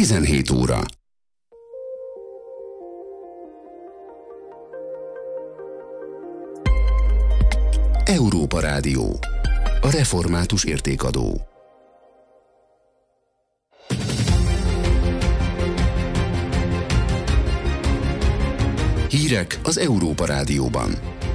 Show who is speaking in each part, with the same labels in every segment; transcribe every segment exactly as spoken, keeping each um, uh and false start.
Speaker 1: tizenhét óra. Európa Rádió. A református értékadó. Hírek az Európa Rádióban.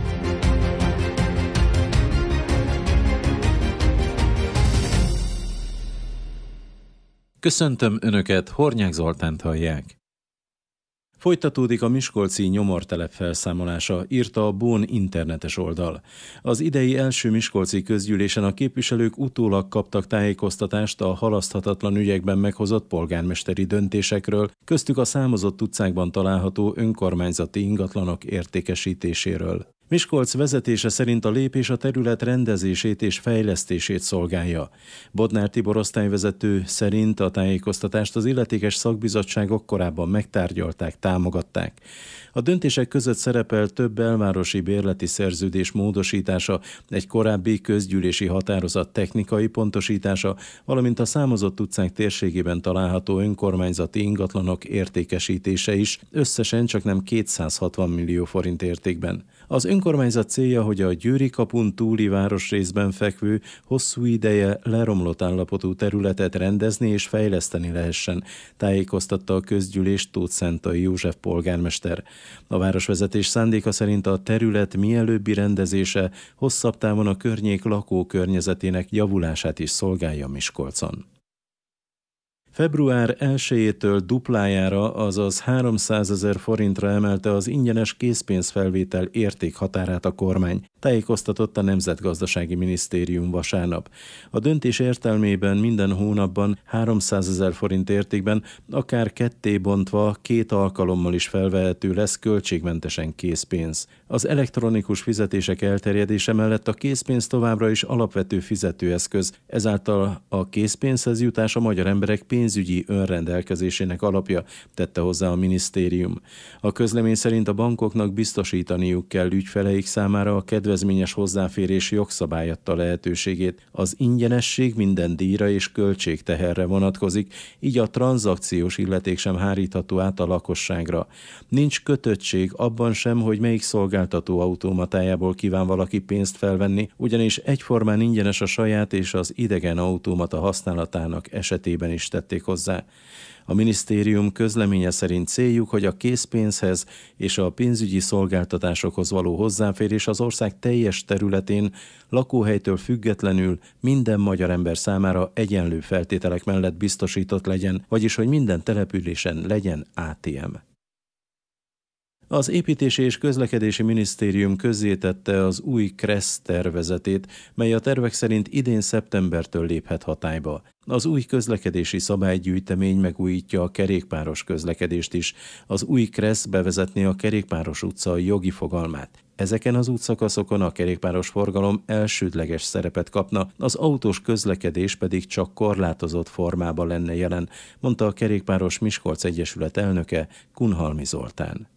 Speaker 2: Köszöntöm Önöket, Hornyák Zoltánt hallják. Folytatódik a miskolci nyomortelep felszámolása, írta a Bón internetes oldal. Az idei első miskolci közgyűlésen a képviselők utólag kaptak tájékoztatást a halaszthatatlan ügyekben meghozott polgármesteri döntésekről, köztük a számozott utcákban található önkormányzati ingatlanok értékesítéséről. Miskolc vezetése szerint a lépés a terület rendezését és fejlesztését szolgálja. Bodnár Tibor osztályvezető szerint a tájékoztatást az illetékes szakbizottságok korábban megtárgyalták, támogatták. A döntések között szerepel több belvárosi bérleti szerződés módosítása, egy korábbi közgyűlési határozat technikai pontosítása, valamint a számozott utcák térségében található önkormányzati ingatlanok értékesítése is, összesen csaknem kétszázhatvan millió forint értékben. Az önkormányzat célja, hogy a Győri kapun túli városrészben fekvő, hosszú ideje leromlott állapotú területet rendezni és fejleszteni lehessen, tájékoztatta a közgyűlés Tóth Szentai József polgármester. A városvezetés szándéka szerint a terület mielőbbi rendezése hosszabb távon a környék lakókörnyezetének javulását is szolgálja Miskolcon. február elsejétől duplájára, azaz háromszázezer forintra emelte az ingyenes készpénzfelvétel értékhatárát a kormány, tájékoztatott a Nemzetgazdasági Minisztérium vasárnap. A döntés értelmében minden hónapban háromszázezer forint értékben, akár ketté bontva két alkalommal is felvehető lesz költségmentesen készpénz. Az elektronikus fizetések elterjedése mellett a készpénz továbbra is alapvető fizetőeszköz, ezáltal a készpénzhez jutás a magyar emberek pénzügyi önrendelkezésének alapja, tette hozzá a minisztérium. A közlemény szerint a bankoknak biztosítaniuk kell ügyfeleik számára a kedvezményes hozzáférés jogszabályadta lehetőségét. Az ingyenesség minden díjra és költségteherre vonatkozik, így a tranzakciós illeték sem hárítható át a lakosságra. Nincs kötöttség abban sem, hogy melyik szolgáltató automatájából kíván valaki pénzt felvenni, ugyanis egyformán ingyenes a saját és az idegen automata használatának esetében is tették hozzá. A minisztérium közleménye szerint céljuk, hogy a készpénzhez és a pénzügyi szolgáltatásokhoz való hozzáférés az ország teljes területén lakóhelytől függetlenül minden magyar ember számára egyenlő feltételek mellett biztosított legyen, vagyis hogy minden településen legyen á té em. Az Építési és Közlekedési Minisztérium közzétette az új KRESZ tervezetét, mely a tervek szerint idén szeptembertől léphet hatályba. Az új közlekedési szabálygyűjtemény megújítja a kerékpáros közlekedést is. Az új KRESZ bevezetné a kerékpáros utca jogi fogalmát. Ezeken az útszakaszokon a kerékpáros forgalom elsődleges szerepet kapna, az autós közlekedés pedig csak korlátozott formában lenne jelen, mondta a Kerékpáros Miskolc Egyesület elnöke, Kunhalmi Zoltán.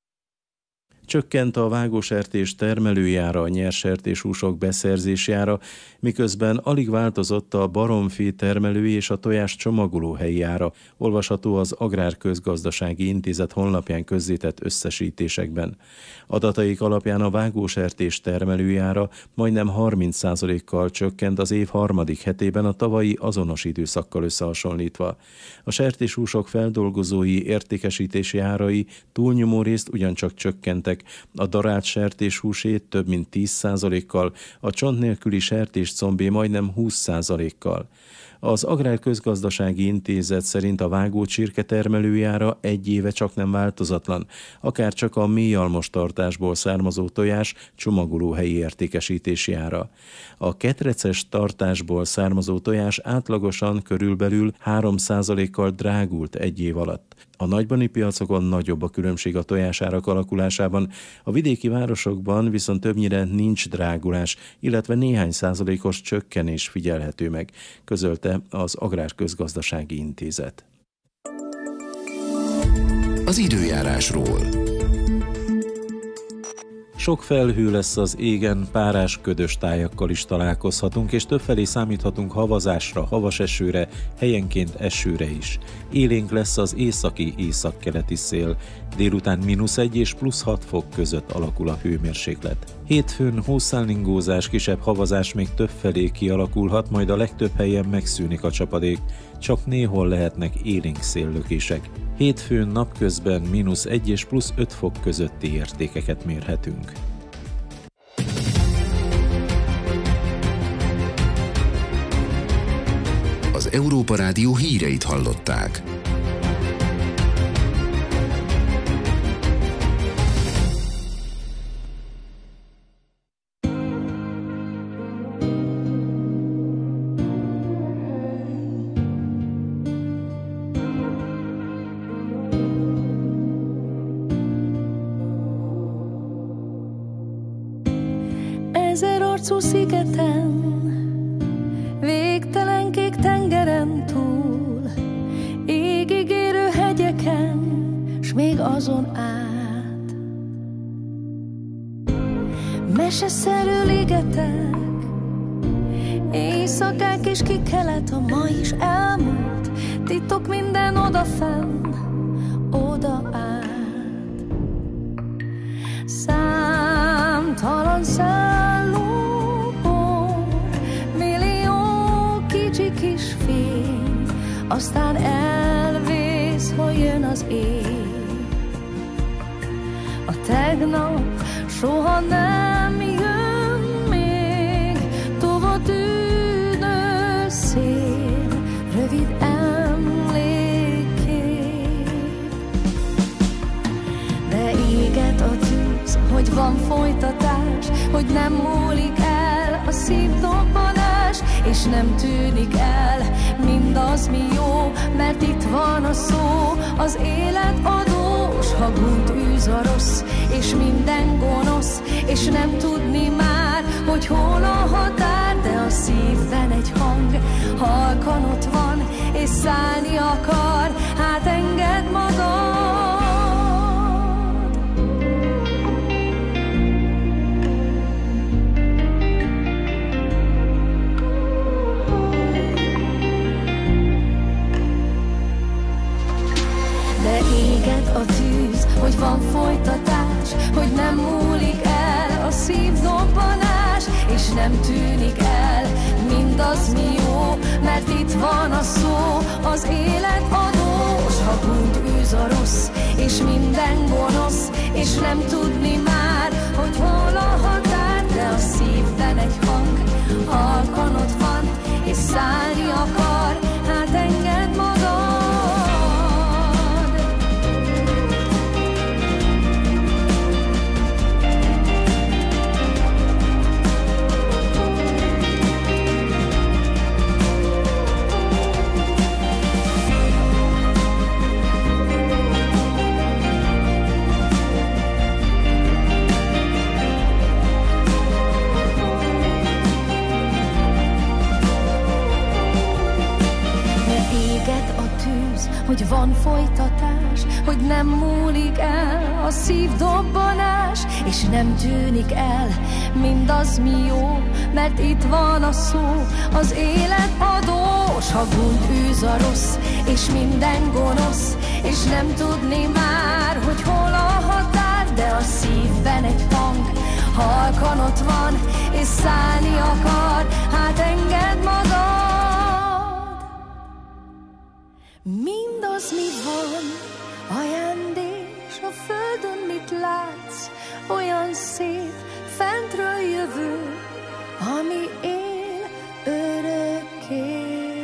Speaker 2: Csökkent a vágósertés termelőjára, a nyersertéshúsok beszerzéséjára, miközben alig változott a baromfi termelői és a tojás csomagolóhelyi ára, olvasható az Agrárközgazdasági Intézet honlapján közzétett összesítésekben. Adataik alapján a vágósertés termelőjára majdnem harminc százalékkal csökkent az év harmadik hetében a tavalyi azonos időszakkal összehasonlítva. A sertéshúsok feldolgozói értékesítési árai túlnyomó részt ugyancsak csökkentek, a darált sertéshúsé több mint tíz százalékkal, a csont nélküli sertéscombé majdnem húsz százalékkal. Az Agrárközgazdasági Intézet szerint a vágócsirke termelőjára egy éve csak nem változatlan, akár csak a mélyalmos tartásból származó tojás csomagolóhelyi értékesítési ára. A ketreces tartásból származó tojás átlagosan körülbelül három százalékkal drágult egy év alatt. A nagybani piacokon nagyobb a különbség a tojásárak alakulásában, a vidéki városokban viszont többnyire nincs drágulás, illetve néhány százalékos csökkenés figyelhető meg, közölte az Agrárközgazdasági Intézet.
Speaker 1: Az időjárásról.
Speaker 2: Sok felhő lesz az égen, párás, ködös tájakkal is találkozhatunk, és többfelé számíthatunk havazásra, havas esőre, helyenként esőre is. Élénk lesz az északi északkeleti szél, délután mínusz egy és plusz hat fok között alakul a hőmérséklet. Hétfőn hószálningózás, kisebb havazás még többfelé kialakulhat, majd a legtöbb helyen megszűnik a csapadék, csak néhol lehetnek élénk széllökések. Hétfőn napközben mínusz egy és plusz öt fok közötti értékeket mérhetünk.
Speaker 1: Az Európa Rádió híreit hallották.
Speaker 3: Ezerarcú szigeten, végtelen kék tengeren túl, égig érő hegyeken, s még azon át. Meseszerű ligetek, éjszakák és kikelet, a ma is elmúlt, titok minden odafenn, oda át. Számtalan szállópor, millió kicsi kis fény, aztán elvész, ha jön az éj. A tegnap soha nem jön még, tova tűnő szél, rövid emlékkép. De éget a tűz, hogy van folytatás, hogy nem múlik el a szívdobbanás, és nem tűnik el mindaz, mi jó, mert itt van a szó, az élet adós, ha gúnyt űz a rossz, és minden gonosz, és nem tudni már, hogy hol a határ, de a szívben egy hang, halkan ott van, és szállni akar, hát engedd magad. A tűz, hogy van folytatás, hogy nem múlik el a szívdobbanás, és nem tűnik el mindaz, mi jó, mert itt van a szó, az élet adós, ha gúnyt űz a rossz, és minden gonosz, és nem tudni már, hogy hol a határ, de a szívben egy hang, halkan ott van, és szállni akar, hát engedd magad. Hogy van folytatás, hogy nem múlik el a szívdobbanás, és nem tűnik el mindaz, mi jó, mert itt van a szó, az élet adós, ha gúnyt űz a rossz, és minden gonosz, és nem tudni már, hogy hol a határ, de a szívben egy hang, halkan ott van, és szállni akar, hát engedd magad. Mindaz, mi van, ajándés a földön, mit látsz, olyan szép, fentről jövő, ami él örökké.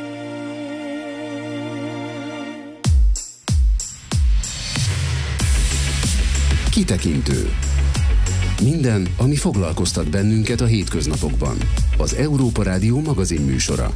Speaker 1: Kitekintő. Minden, ami foglalkoztat bennünket a hétköznapokban. Az Európa Rádió magazin műsora.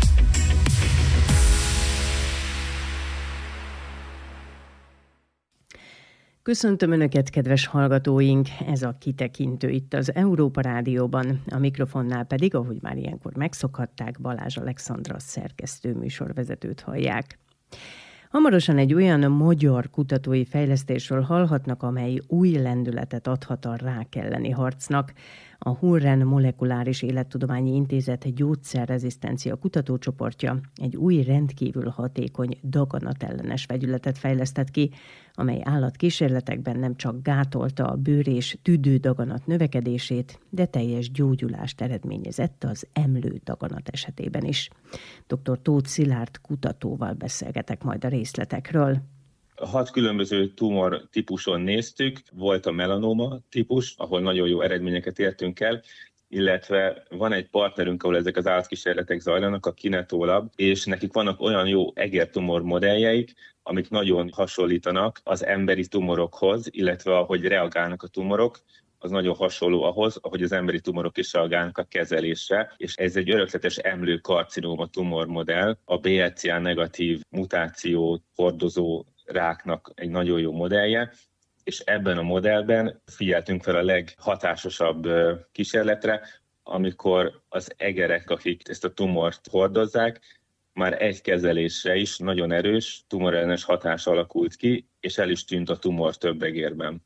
Speaker 4: Köszöntöm Önöket, kedves hallgatóink! Ez a Kitekintő itt az Európa Rádióban, a mikrofonnál pedig, ahogy már ilyenkor megszokhatták, Balázs Alexandra szerkesztő műsorvezetőt hallják. Hamarosan egy olyan magyar kutatói fejlesztésről hallhatnak, amely új lendületet adhat a rák elleni harcnak. A Hunren Molekuláris Élettudományi Intézet gyógyszerrezisztencia kutatócsoportja egy új rendkívül hatékony daganatellenes vegyületet fejlesztett ki, amely állatkísérletekben nem csak gátolta a bőr- és tüdődaganat növekedését, de teljes gyógyulást eredményezett az emlődaganat esetében is. dr. Tóth Szilárd kutatóval beszélgetek majd a részletekről.
Speaker 5: Hat különböző tumor típuson néztük, volt a melanoma típus, ahol nagyon jó eredményeket értünk el, illetve van egy partnerünk, ahol ezek az állatkísérletek zajlanak, a Kinetolab, és nekik vannak olyan jó egertumor modelljeik, amik nagyon hasonlítanak az emberi tumorokhoz, illetve ahogy reagálnak a tumorok, az nagyon hasonló ahhoz, ahogy az emberi tumorok is reagálnak a kezelésre, és ez egy örökletes emlőkarcinóma tumormodell, a bé er cé á negatív mutáció hordozó ráknak egy nagyon jó modellje, és ebben a modellben figyeltünk fel a leghatásosabb kísérletre, amikor az egerek, akik ezt a tumort hordozzák, már egy kezelésre is nagyon erős tumorellenes hatás alakult ki, és el is tűnt a tumor több egérben.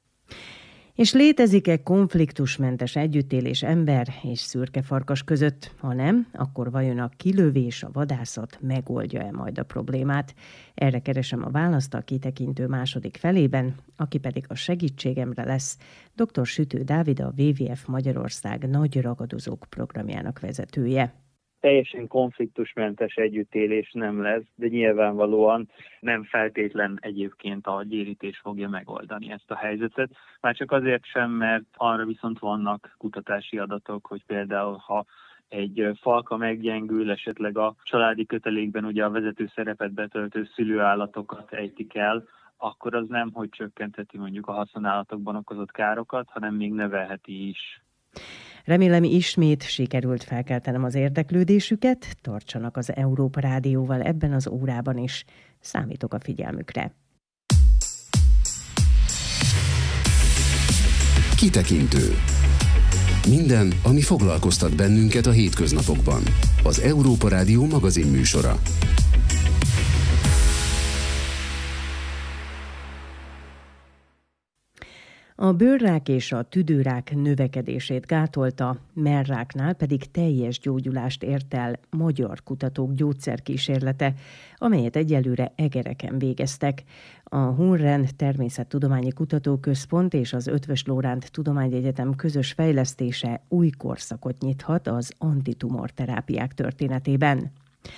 Speaker 4: És létezik-e konfliktusmentes együttélés ember és szürke farkas között? Ha nem, akkor vajon a kilövés, a vadászat megoldja-e majd a problémát? Erre keresem a választ a kitekintő második felében, aki pedig a segítségemre lesz dr. Sütő Dávid, a dupla vé vé ef Magyarország nagy ragadozók programjának vezetője.
Speaker 6: Teljesen konfliktusmentes együttélés nem lesz, de nyilvánvalóan nem feltétlen egyébként a gyérítés fogja megoldani ezt a helyzetet. Már csak azért sem, mert arra viszont vannak kutatási adatok, hogy például ha egy falka meggyengül, esetleg a családi kötelékben ugye a vezető szerepet betöltő szülőállatokat ejtik el, akkor az nem, hogy csökkentheti mondjuk a haszonállatokban okozott károkat, hanem még növelheti is.
Speaker 4: Remélem ismét sikerült felkeltenem az érdeklődésüket, tartsanak az Európa Rádióval ebben az órában is. Számítok a figyelmükre.
Speaker 1: Kitekintő. Minden, ami foglalkoztat bennünket a hétköznapokban. Az Európa Rádió magazin műsora.
Speaker 4: A bőrrák és a tüdőrák növekedését gátolta, mellráknál pedig teljes gyógyulást ért el magyar kutatók gyógyszerkísérlete, amelyet egyelőre egereken végeztek. A Hunren Természettudományi Kutatóközpont és az Eötvös Loránd Tudományegyetem közös fejlesztése új korszakot nyithat az antitumorterápiák történetében.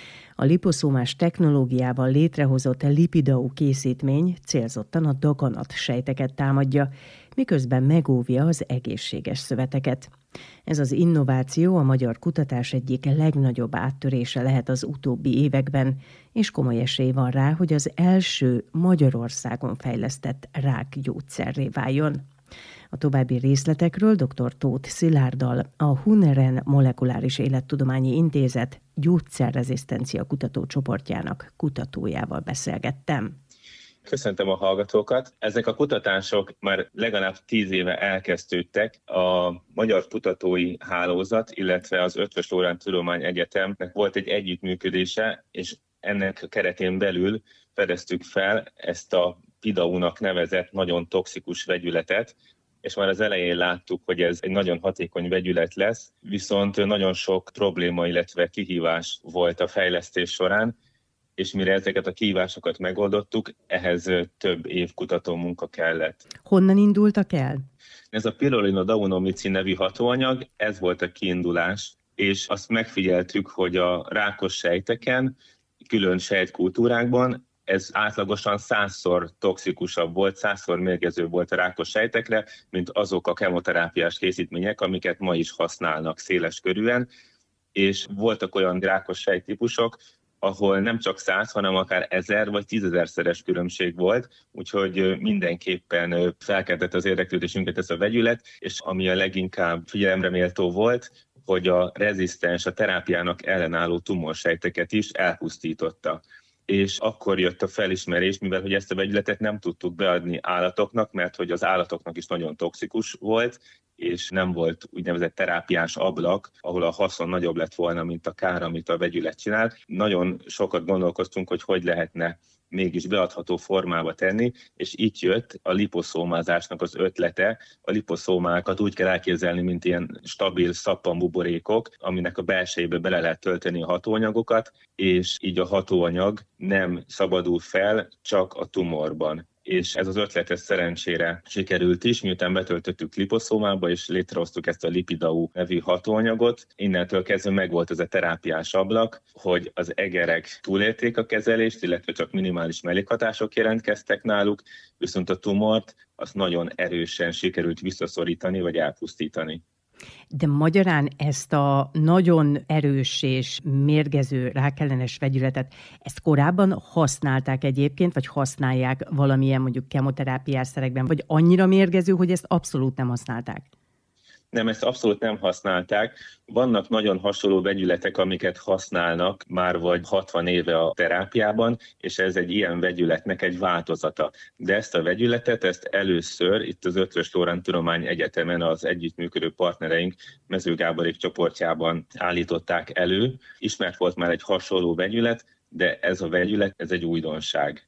Speaker 4: A liposzómás technológiával létrehozott Lipidau készítmény célzottan a daganat sejteket támadja, miközben megóvja az egészséges szöveteket. Ez az innováció a magyar kutatás egyik legnagyobb áttörése lehet az utóbbi években, és komoly esély van rá, hogy az első Magyarországon fejlesztett rákgyógyszerré váljon. A további részletekről dr. Tóth Szilárddal, a Hunren Molekuláris Élettudományi Intézet gyógyszerrezisztencia kutatócsoportjának kutatójával beszélgettem.
Speaker 5: Köszöntöm a hallgatókat. Ezek a kutatások már legalább tíz éve elkezdődtek. A Magyar Kutatói Hálózat, illetve az Eötvös Loránd Tudományegyetemnek volt egy együttműködése, és ennek keretén belül fedeztük fel ezt a Pidau-nak nevezett nagyon toxikus vegyületet, és már az elején láttuk, hogy ez egy nagyon hatékony vegyület lesz, viszont nagyon sok probléma, illetve kihívás volt a fejlesztés során, és mire ezeket a kihívásokat megoldottuk, ehhez több év kutató munka kellett.
Speaker 4: Honnan indultak el?
Speaker 5: Ez a pirulina-daunomicin nevű hatóanyag, ez volt a kiindulás, és azt megfigyeltük, hogy a rákos sejteken, külön sejtkultúrákban, ez átlagosan százszor toxikusabb volt, százszor mérgezőbb volt a rákos sejtekre, mint azok a kemoterápiás készítmények, amiket ma is használnak széles körűen, és voltak olyan rákos sejttípusok, ahol nem csak száz, hanem akár ezer vagy tízezerszeres különbség volt, úgyhogy mindenképpen felkeltett az érdeklődésünket ez a vegyület, és ami a leginkább figyelemre méltó volt, hogy a rezisztens, a terápiának ellenálló tumorsejteket is elpusztította. És akkor jött a felismerés, mivel hogy ezt a vegyületet nem tudtuk beadni állatoknak, mert hogy az állatoknak is nagyon toxikus volt, és nem volt úgynevezett terápiás ablak, ahol a haszon nagyobb lett volna, mint a kár, amit a vegyület csinál. Nagyon sokat gondolkoztunk, hogy hogy lehetne mégis beadható formába tenni, és itt jött a liposzómázásnak az ötlete. A liposzómákat úgy kell elképzelni, mint ilyen stabil szappanbuborékok, aminek a belsejébe bele lehet tölteni a hatóanyagokat, és így a hatóanyag nem szabadul fel, csak a tumorban. És ez az ötlet ez szerencsére sikerült is, miután betöltöttük liposzómába, és létrehoztuk ezt a Lipidau nevű hatóanyagot. Innentől kezdve megvolt ez a terápiás ablak, hogy az egerek túlélték a kezelést, illetve csak minimális mellékhatások jelentkeztek náluk, viszont a tumort azt nagyon erősen sikerült visszaszorítani vagy elpusztítani.
Speaker 4: De magyarán ezt a nagyon erős és mérgező rákellenes vegyületet, ezt korábban használták egyébként, vagy használják valamilyen mondjuk kemoterápiás szerekben, vagy annyira mérgező, hogy ezt abszolút nem használták?
Speaker 5: Nem, ezt abszolút nem használták. Vannak nagyon hasonló vegyületek, amiket használnak már vagy hatvan éve a terápiában, és ez egy ilyen vegyületnek egy változata. De ezt a vegyületet, ezt először itt az Eötvös Loránd Tudományegyetemen az együttműködő partnereink Mező Gáborék csoportjában állították elő. Ismert volt már egy hasonló vegyület, de ez a vegyület, ez egy újdonság.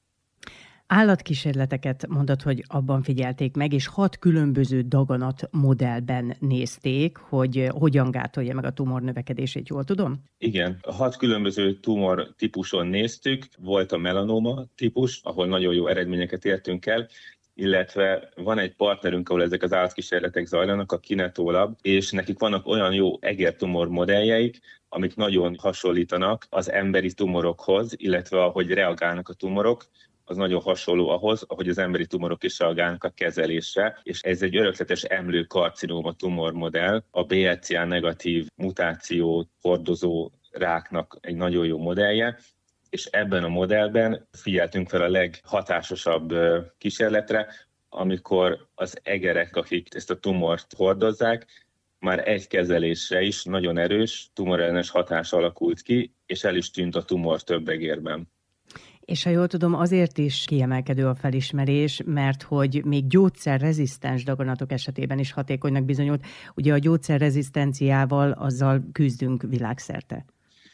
Speaker 4: Állatkísérleteket mondod, hogy abban figyelték meg, és hat különböző daganat modellben nézték, hogy hogyan gátolja meg a tumor növekedését, jól tudom?
Speaker 5: Igen, hat különböző tumor típuson néztük, volt a melanoma típus, ahol nagyon jó eredményeket értünk el, illetve van egy partnerünk, ahol ezek az állatkísérletek zajlanak, a Kinetolab, és nekik vannak olyan jó egertumor modelljeik, amik nagyon hasonlítanak az emberi tumorokhoz, illetve ahogy reagálnak a tumorok, az nagyon hasonló ahhoz, ahogy az emberi tumorok is reagálnak a kezelésre, és ez egy örökletes emlőkarcinóma tumormodell, a bé er cé á negatív mutáció hordozó ráknak egy nagyon jó modellje, és ebben a modellben figyeltünk fel a leghatásosabb kísérletre, amikor az egerek, akik ezt a tumort hordozzák, már egy kezelésre is nagyon erős tumorellenes hatás alakult ki, és el is tűnt a tumor több egérben.
Speaker 4: És ha jól tudom, azért is kiemelkedő a felismerés, mert hogy még gyógyszerrezisztens daganatok esetében is hatékonynak bizonyult. Ugye a gyógyszerrezisztenciával azzal küzdünk világszerte.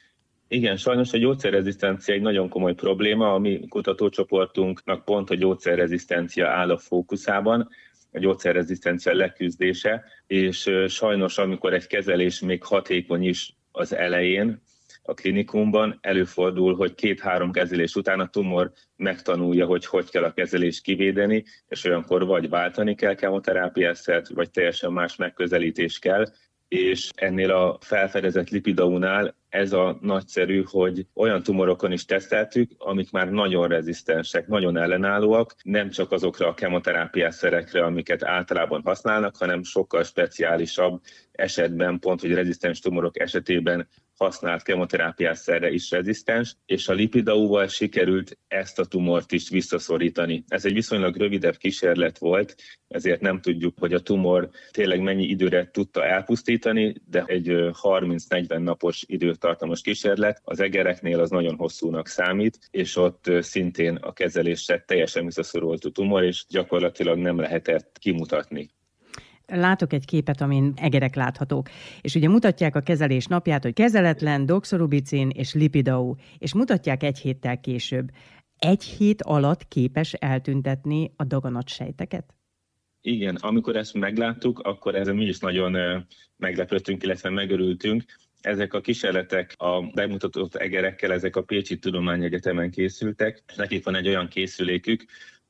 Speaker 5: Igen, sajnos a gyógyszerrezisztencia egy nagyon komoly probléma. A mi kutatócsoportunknak pont a gyógyszerrezisztencia áll a fókuszában, a gyógyszerrezisztencia leküzdése, és sajnos amikor egy kezelés még hatékony is az elején, a klinikumban előfordul, hogy két-három kezelés után a tumor megtanulja, hogy hogy kell a kezelést kivédeni, és olyankor vagy váltani kell kemoterápiászert, vagy teljesen más megközelítés kell, és ennél a felfedezett Lipidaunál ez a nagyszerű, hogy olyan tumorokon is teszteltük, amik már nagyon rezisztensek, nagyon ellenállóak, nem csak azokra a kemoterápiászerekre, amiket általában használnak, hanem sokkal speciálisabb esetben, pont hogy rezisztens tumorok esetében használt kemoterápiászerre is rezisztens, és a Lipidauval sikerült ezt a tumort is visszaszorítani. Ez egy viszonylag rövidebb kísérlet volt, ezért nem tudjuk, hogy a tumor tényleg mennyi időre tudta elpusztítani, de egy harminc-negyven napos időtartamos kísérlet az egereknél az nagyon hosszúnak számít, és ott szintén a kezelésre teljesen visszaszorult a tumor, és gyakorlatilag nem lehetett kimutatni.
Speaker 4: Látok egy képet, amin egerek láthatók, és ugye mutatják a kezelés napját, hogy kezeletlen, doxorubicin és Lipidau, és mutatják egy héttel később. Egy hét alatt képes eltüntetni a daganatsejteket?
Speaker 5: Igen, amikor ezt megláttuk, akkor ezzel mi is nagyon meglepődtünk, illetve megörültünk. Ezek a kísérletek a bemutatott egerekkel, ezek a Pécsi Tudományegyetemen készültek, és nekik van egy olyan készülékük,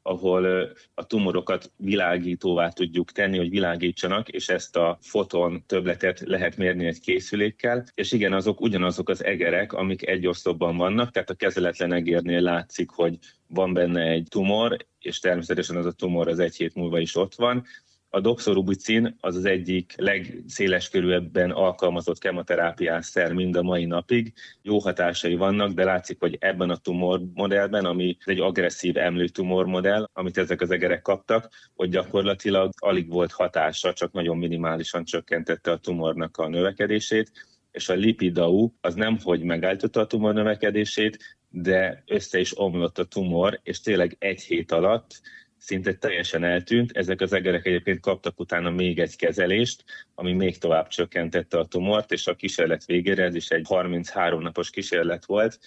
Speaker 5: ahol a tumorokat világítóvá tudjuk tenni, hogy világítsanak, és ezt a foton többletet lehet mérni egy készülékkel. És igen, azok ugyanazok az egerek, amik egy oszlopban vannak, tehát a kezeletlen egérnél látszik, hogy van benne egy tumor, és természetesen az a tumor az egy hét múlva is ott van. A doxorubicin az az egyik legszéleskörűbben alkalmazott kemoterápiás szer mind a mai napig. Jó hatásai vannak, de látszik, hogy ebben a tumormodellben, ami egy agresszív emlőtumormodell, amit ezek az egerek kaptak, hogy gyakorlatilag alig volt hatása, csak nagyon minimálisan csökkentette a tumornak a növekedését, és a Lipidau az nem, hogy megállította a tumor növekedését, de össze is omlott a tumor, és tényleg egy hét alatt szinte teljesen eltűnt. Ezek az egerek egyébként kaptak utána még egy kezelést, ami még tovább csökkentette a tumort, és a kísérlet végére, ez is egy harminchárom napos kísérlet volt,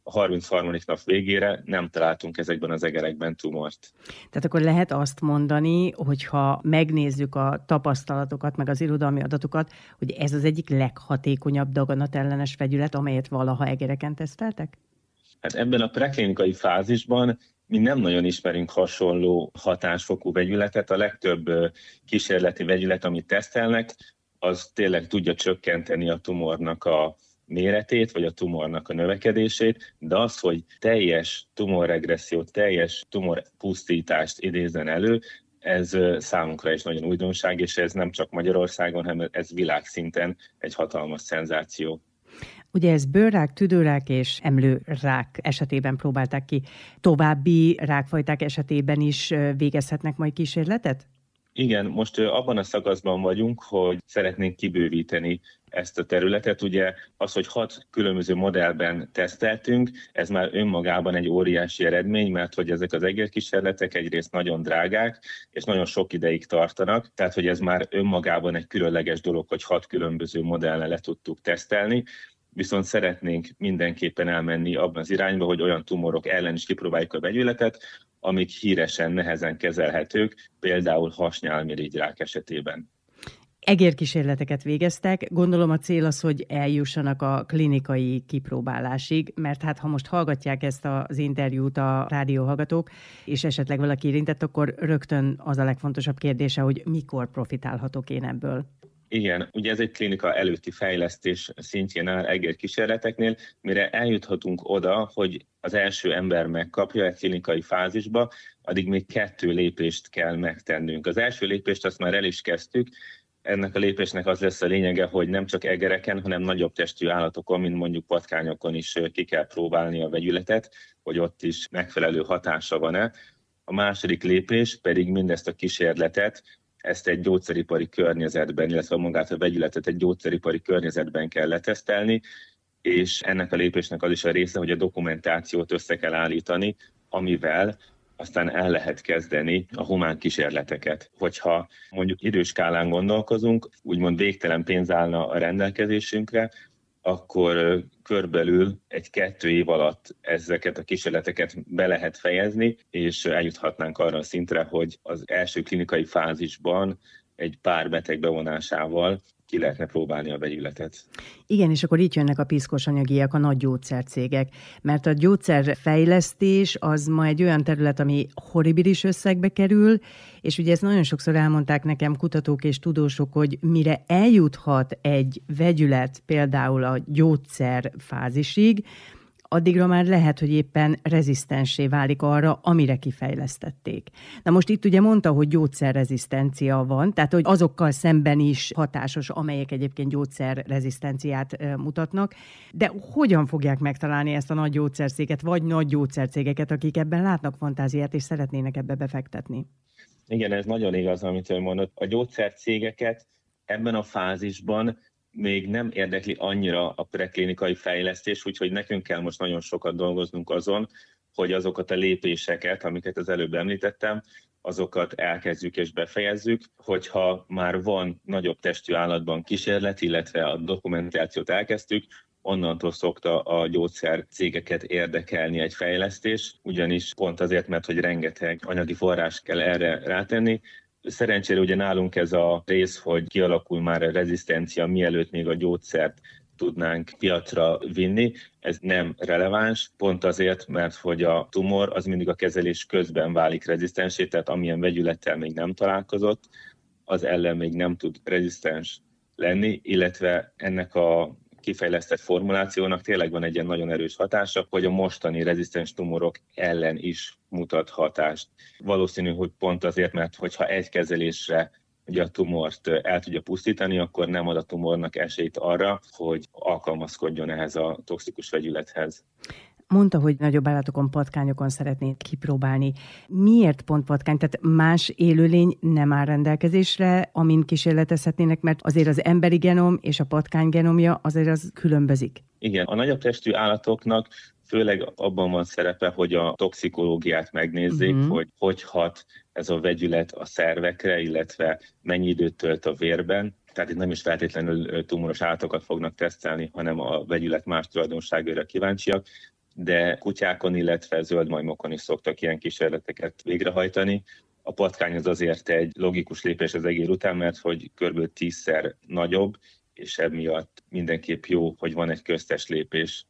Speaker 5: a harmincharmadik nap végére nem találtunk ezekben az egerekben tumort.
Speaker 4: Tehát akkor lehet azt mondani, hogyha megnézzük a tapasztalatokat, meg az irodalmi adatokat, hogy ez az egyik leghatékonyabb daganatellenes vegyület, amelyet valaha egereken teszteltek?
Speaker 5: Hát ebben a preklinikai fázisban mi nem nagyon ismerünk hasonló hatásfokú vegyületet. A legtöbb kísérleti vegyület, amit tesztelnek, az tényleg tudja csökkenteni a tumornak a méretét, vagy a tumornak a növekedését, de az, hogy teljes tumorregressziót, teljes tumorpusztítást idézzen elő, ez számunkra is nagyon újdonság, és ez nem csak Magyarországon, hanem ez világszinten egy hatalmas szenzáció.
Speaker 4: Ugye ez bőrrák, tüdőrák és emlőrák esetében próbálták ki. További rákfajták esetében is végezhetnek majd kísérletet?
Speaker 5: Igen, most abban a szakaszban vagyunk, hogy szeretnénk kibővíteni ezt a területet. Ugye az, hogy hat különböző modellben teszteltünk, ez már önmagában egy óriási eredmény, mert hogy ezek az egérkísérletek egyrészt nagyon drágák, és nagyon sok ideig tartanak, tehát hogy ez már önmagában egy különleges dolog, hogy hat különböző modellen le tudtuk tesztelni. Viszont szeretnénk mindenképpen elmenni abban az irányba, hogy olyan tumorok ellen is kipróbáljuk a vegyületet, amik híresen nehezen kezelhetők, például hasnyálmirigyrák esetében.
Speaker 4: Egérkísérleteket végeztek. Gondolom a cél az, hogy eljussanak a klinikai kipróbálásig, mert hát ha most hallgatják ezt az interjút a rádióhallgatók, és esetleg valaki érintett, akkor rögtön az a legfontosabb kérdése, hogy mikor profitálhatok én ebből.
Speaker 5: Igen, ugye ez egy klinika előtti fejlesztés szintjén áll egérkísérleteknél, mire eljuthatunk oda, hogy az első ember megkapja egy klinikai fázisba, addig még kettő lépést kell megtennünk. Az első lépést azt már el is kezdtük, ennek a lépésnek az lesz a lényege, hogy nem csak egereken, hanem nagyobb testű állatokon, mint mondjuk patkányokon is ki kell próbálni a vegyületet, hogy ott is megfelelő hatása van-e. A második lépés pedig mindezt a kísérletet, ezt egy gyógyszeripari környezetben, illetve magát a vegyületet egy gyógyszeripari környezetben kell letesztelni, és ennek a lépésnek az is a része, hogy a dokumentációt össze kell állítani, amivel aztán el lehet kezdeni a humán kísérleteket. Hogyha mondjuk időskálán gondolkozunk, úgymond végtelen pénz állna a rendelkezésünkre, akkor körülbelül egy-kettő év alatt ezeket a kísérleteket be lehet fejezni, és eljuthatnánk arra a szintre, hogy az első klinikai fázisban egy pár beteg bevonásával ki lehetne próbálni a vegyületet.
Speaker 4: Igen, és akkor itt jönnek a piszkos anyagiak, a nagy gyógyszercégek, mert a gyógyszerfejlesztés az ma egy olyan terület, ami horribilis összegbe kerül, és ugye ezt nagyon sokszor elmondták nekem kutatók és tudósok, hogy mire eljuthat egy vegyület például a gyógyszer fázisig, addigra már lehet, hogy éppen rezisztenssé válik arra, amire kifejlesztették. Na most itt ugye mondta, hogy gyógyszerrezisztencia van, tehát hogy azokkal szemben is hatásos, amelyek egyébként gyógyszerrezisztenciát mutatnak, de hogyan fogják megtalálni ezt a nagy gyógyszercéget, vagy nagy gyógyszercégeket, akik ebben látnak fantáziát, és szeretnének ebbe befektetni?
Speaker 5: Igen, ez nagyon igaz, amit ön mondott. A gyógyszercégeket ebben a fázisban még nem érdekli annyira a preklinikai fejlesztés, úgyhogy nekünk kell most nagyon sokat dolgoznunk azon, hogy azokat a lépéseket, amiket az előbb említettem, azokat elkezdjük és befejezzük. Hogyha már van nagyobb testű állatban kísérlet, illetve a dokumentációt elkezdtük, onnantól szokta a gyógyszercégeket érdekelni egy fejlesztés, ugyanis pont azért, mert hogy rengeteg anyagi forrás kell erre rátenni. Szerencsére ugye nálunk ez a rész, hogy kialakul már a rezisztencia, mielőtt még a gyógyszert tudnánk piacra vinni, ez nem releváns, pont azért, mert hogy a tumor az mindig a kezelés közben válik rezisztensé, tehát amilyen vegyülettel még nem találkozott, az ellen még nem tud rezisztens lenni, illetve ennek a kifejlesztett formulációnak tényleg van egy ilyen nagyon erős hatása, hogy a mostani rezisztens tumorok ellen is mutat hatást. Valószínű, hogy pont azért, mert hogyha egy kezelésre ugye a tumort el tudja pusztítani, akkor nem ad a tumornak esélyt arra, hogy alkalmazkodjon ehhez a toxikus vegyülethez.
Speaker 4: Mondta, hogy nagyobb állatokon, patkányokon szeretnék kipróbálni. Miért pont patkány? Tehát más élőlény nem áll rendelkezésre, amin kísérletezhetnének, mert azért az emberi genom és a patkány genomja azért az különbözik.
Speaker 5: Igen, a nagyobb testű állatoknak főleg abban van szerepe, hogy a toxikológiát megnézzék, uh-huh. hogy hogy hat ez a vegyület a szervekre, illetve mennyi időt tölt a vérben. Tehát itt nem is feltétlenül tumoros állatokat fognak tesztelni, hanem a vegyület más tulajdonságaira kíváncsiak. de kutyákon, illetve zöldmajmokon is szoktak ilyen kísérleteket végrehajtani. A patkány az azért egy logikus lépés az egér után, mert hogy kb. tízszer nagyobb, és emiatt mindenképp jó, hogy van egy köztes lépés.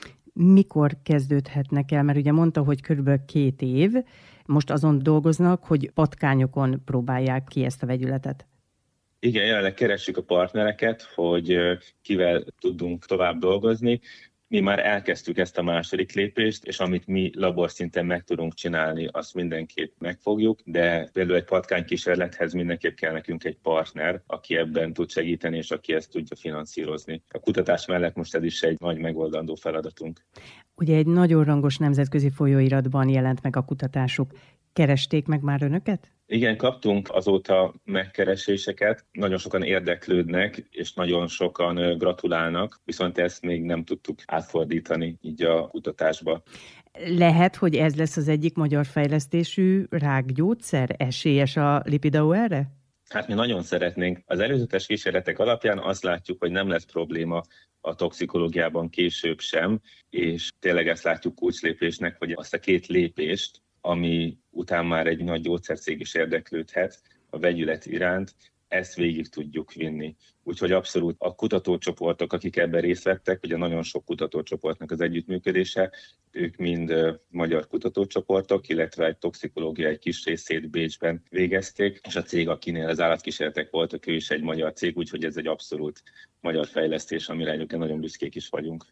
Speaker 4: Mikor kezdődhetnek el? Mert ugye mondta, hogy körülbelül két év. Most azon dolgoznak, hogy patkányokon próbálják ki ezt a vegyületet.
Speaker 5: Igen, jelenleg keressük a partnereket, hogy kivel tudunk tovább dolgozni. Mi már elkezdtük ezt a második lépést, és amit mi laborszinten meg tudunk csinálni, azt mindenképp megfogjuk, de például egy patkánykísérlethez mindenképp kell nekünk egy partner, aki ebben tud segíteni, és aki ezt tudja finanszírozni. A kutatás mellett most ez is egy nagy megoldandó feladatunk.
Speaker 4: Ugye egy nagyon rangos nemzetközi folyóiratban jelent meg a kutatásuk. Keresték meg már önöket?
Speaker 5: Igen, kaptunk azóta megkereséseket, nagyon sokan érdeklődnek, és nagyon sokan gratulálnak, viszont ezt még nem tudtuk átfordítani így a kutatásba.
Speaker 4: Lehet, hogy ez lesz az egyik magyar fejlesztésű rákgyógyszer? Esélyes a Lipidao erre?
Speaker 5: Hát mi nagyon szeretnénk. Az előzetes kísérletek alapján azt látjuk, hogy nem lesz probléma a toxikológiában később sem, és tényleg ezt látjuk kulcslépésnek, hogy azt a két lépést, ami után már egy nagy gyógyszercég is érdeklődhet a vegyület iránt, ezt végig tudjuk vinni. Úgyhogy abszolút a kutatócsoportok, akik ebben részt vettek, ugye nagyon sok kutatócsoportnak az együttműködése, ők mind magyar kutatócsoportok, illetve egy toxikológiai kis részét Bécsben végezték, és a cég, akinél az állatkísérletek voltak, ő is egy magyar cég, úgyhogy ez egy abszolút magyar fejlesztés, amire egyébként nagyon büszkék is vagyunk.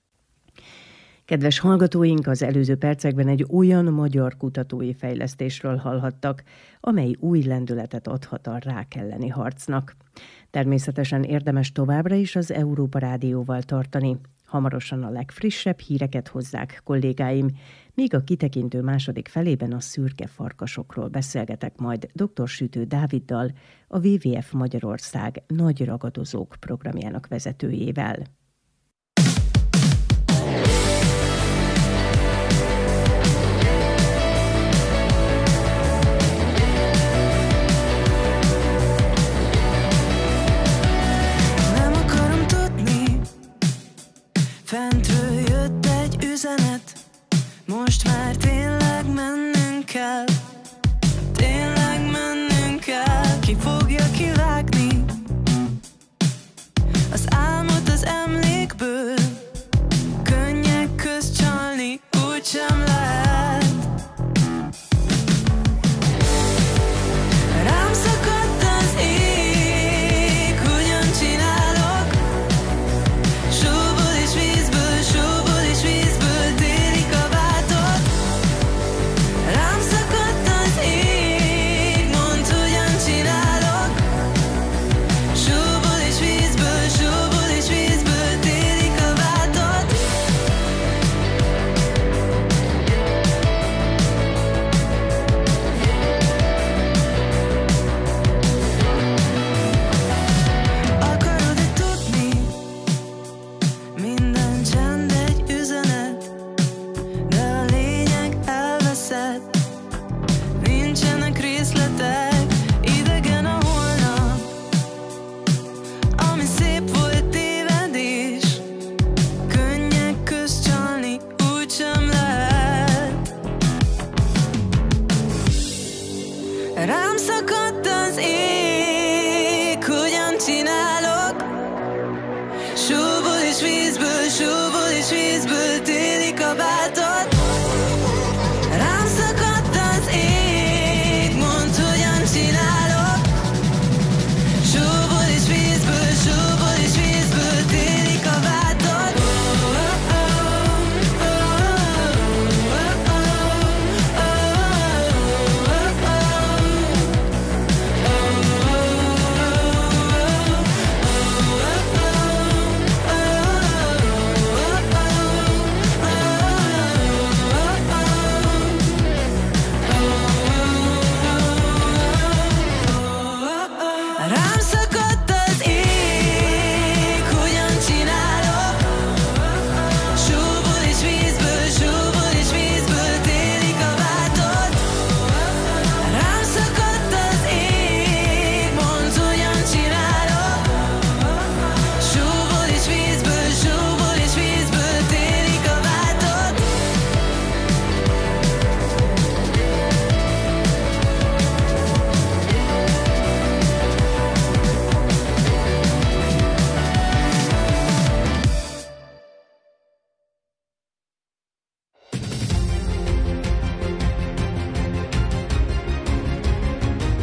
Speaker 4: Kedves hallgatóink, az előző percekben egy olyan magyar kutatói fejlesztésről hallhattak, amely új lendületet adhat a rák elleni harcnak. Természetesen érdemes továbbra is az Európa Rádióval tartani. Hamarosan a legfrissebb híreket hozzák kollégáim, míg a kitekintő második felében a szürke farkasokról beszélgetek majd dr. Sütő Dáviddal, a dupla vé vé ef Magyarország nagy ragadozók programjának vezetőjével.
Speaker 7: Fentről jött egy üzenet, most már tényleg mennünk kell, tényleg mennünk kell, ki fogja kivágni az álmot az emléket.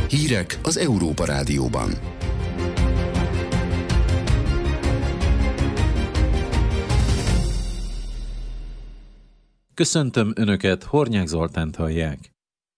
Speaker 1: Hírek az Európa Rádióban.
Speaker 2: Köszöntöm Önöket, Hornyák Zoltánt hallják.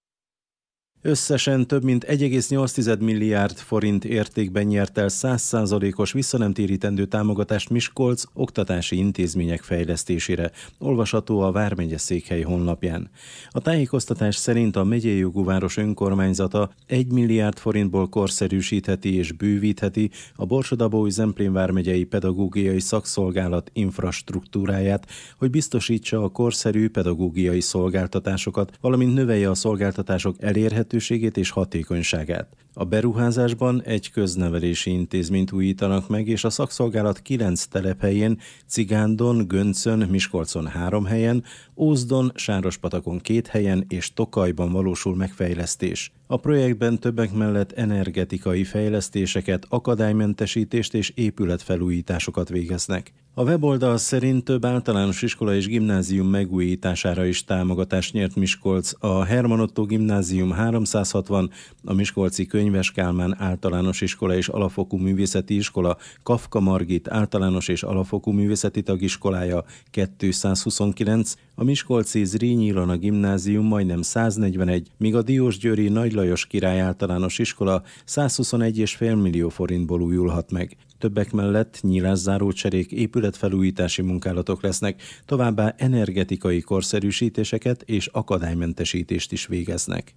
Speaker 2: Összesen több mint egy egész nyolc milliárd forint értékben nyert el száz százalékos visszanemtérítendő támogatást Miskolc oktatási intézmények fejlesztésére, olvasható a Vármegye székhely honlapján. A tájékoztatás szerint a megyei jogú város önkormányzata egy milliárd forintból korszerűsítheti és bővítheti a Borsod-Abaúj-Zemplén vármegyei pedagógiai szakszolgálat infrastruktúráját, hogy biztosítsa a korszerű pedagógiai szolgáltatásokat, valamint növelje a szolgáltatások elérhetőségét és hatékonyságát. A beruházásban egy köznevelési intézményt újítanak meg, és a szakszolgálat kilenc telephelyén, Cigándon, Göncön, Miskolcon három helyen, Ózdon, Sárospatakon két helyen és Tokajban valósul megfejlesztés. A projektben többek mellett energetikai fejlesztéseket, akadálymentesítést és épületfelújításokat végeznek. A weboldal szerint több általános iskola és gimnázium megújítására is támogatást nyert Miskolc. A Herman Ottó Gimnázium háromszázhatvan, a Miskolci Könyves Kálmán Általános Iskola és Alapfokú Művészeti Iskola, Kafka Margit Általános és Alapfokú Művészeti Tagiskolája kétszázhuszonkilenc, a Miskolci Zrínyi Ilona Gimnázium majdnem száznegyvenegy, míg a Diósgyőri Nagy Lajos Király Általános Iskola százhuszonegy egész öt millió forintból újulhat meg. Többek mellett nyílászárócserék, épületfelújítási munkálatok lesznek, továbbá energetikai korszerűsítéseket és akadálymentesítést is végeznek.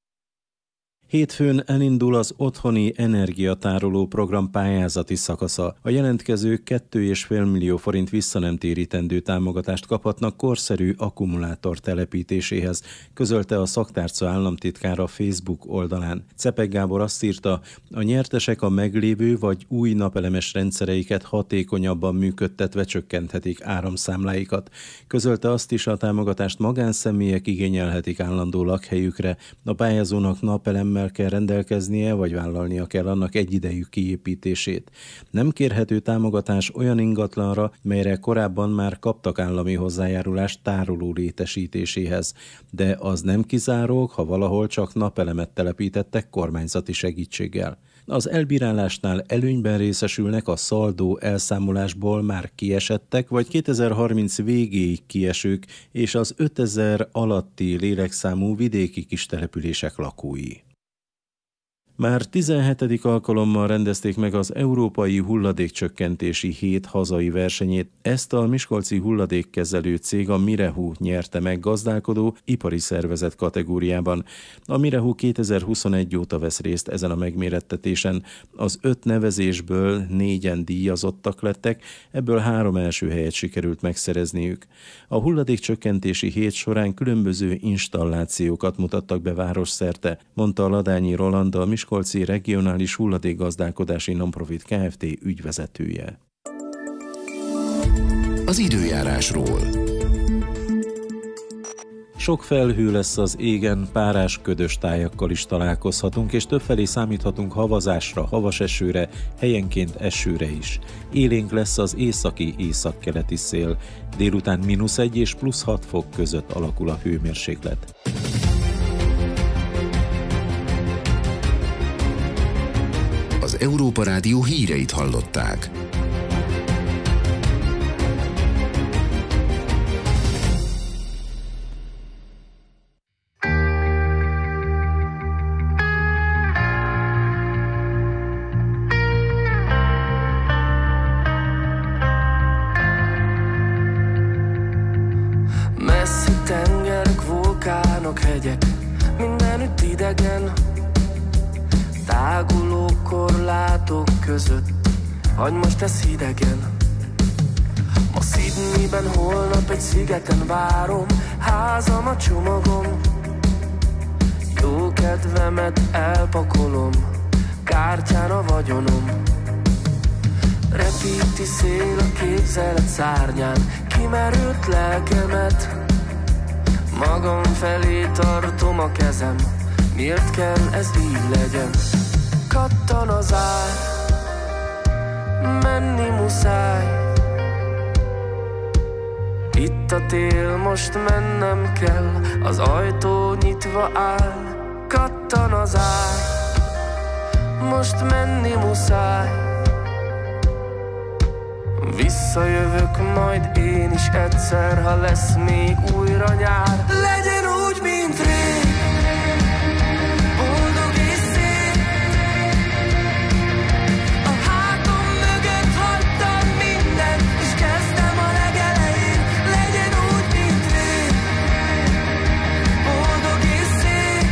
Speaker 2: Hétfőn elindul az otthoni energiatároló program pályázati szakasza. A jelentkezők két egész öt millió forint visszanemtérítendő támogatást kaphatnak korszerű akkumulátor telepítéséhez, közölte a szaktárca államtitkára a Facebook oldalán. Cepek Gábor azt írta, a nyertesek a meglévő vagy új napelemes rendszereiket hatékonyabban működtetve csökkenthetik áramszámláikat. Közölte azt is, a támogatást magánszemélyek igényelhetik állandó lakhelyükre, a pályázónak napelemmel kell rendelkeznie, vagy vállalnia kell annak egyidejű kiépítését. Nem kérhető támogatás olyan ingatlanra, melyre korábban már kaptak állami hozzájárulást tároló létesítéséhez, de az nem kizárók, ha valahol csak napelemet telepítettek kormányzati segítséggel. Az elbírálásnál előnyben részesülnek a szaldó elszámolásból már kiesettek, vagy kétezer-harminc végéig kiesők, és az ötezer alatti lélekszámú vidéki kistelepülések lakói. Már tizenhetedik alkalommal rendezték meg az Európai Hulladékcsökkentési Hét hazai versenyét. Ezt a miskolci hulladékkezelő cég, a Mirehu nyerte meg gazdálkodó ipari szervezet kategóriában. A Mirehu kétezer-huszonegy óta vesz részt ezen a megmérettetésen. Az öt nevezésből négyen díjazottak lettek, ebből három első helyet sikerült megszerezniük. A hulladékcsökkentési hét során különböző installációkat mutattak be városszerte, mondta Ladányi Roland, a Miskolci Regionális Hulladékgazdálkodási Nonprofit Kft. Ügyvezetője.
Speaker 1: Az időjárásról.
Speaker 2: Sok felhő lesz az égen, párás, ködös tájakkal is találkozhatunk, és többfelé számíthatunk havazásra, havas esőre, helyenként esőre is. Élénk lesz az északi északkeleti szél. Délután mínusz egy és plusz hat fok között alakul a hőmérséklet.
Speaker 1: Az Európa Rádió híreit hallották.
Speaker 7: Messzi tengerek, vulkánok, hegyek, mindenütt idegen, táguló korlátok között, hagy most ez hidegen. Ma Sydneyben, holnap egy szigeten várom, házam a csomagom, jó kedvemet elpakolom, kártyán a vagyonom. Repíti szél a képzelet szárnyán, kimerült lelkemet, magam felé tartom a kezem, miért kell ez így legyen? Kattan az ár, menni muszáj, itt a tél, most mennem kell, az ajtó nyitva áll. Kattan az ár, most menni muszáj. Visszajövök majd én is egyszer, ha lesz még újra nyár. Legyen úgy, mint rég, boldog és szép. A hátam mögött hagytam mindent, és kezdtem a legelején. Legyen úgy, mint rég, boldog és szép.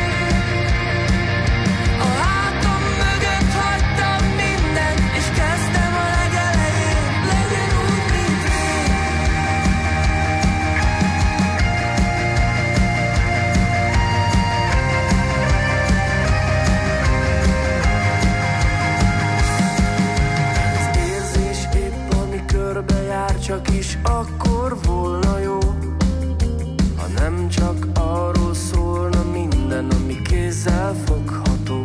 Speaker 7: A hátam mögött hagytam mindent, és kezdtem a legelején. Legyen úgy, mint rég. Az érzés épp, ami körbejár, csak is akkor volna jó, ha nem csak arról szólna minden, ami kézzel fogható.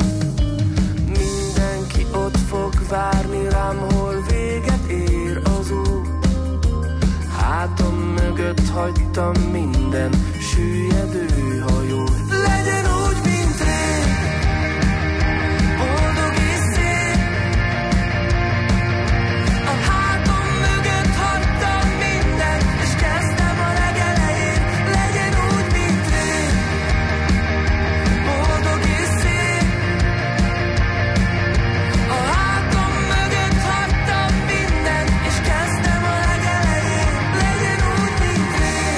Speaker 7: Mindenki ott fog várni rám, hol véget ér az út. Hátam mögött hagytam minden süllyedő hajó. Legyen úgy, mint rég, boldog és szép. A hátam mögött hagytam mindent, és kezdtem a legelején. Legyen úgy, mint rég, boldog és szép. A hátam mögött hagytam mindent, és kezdtem a legelején. Legyen úgy, mint rég.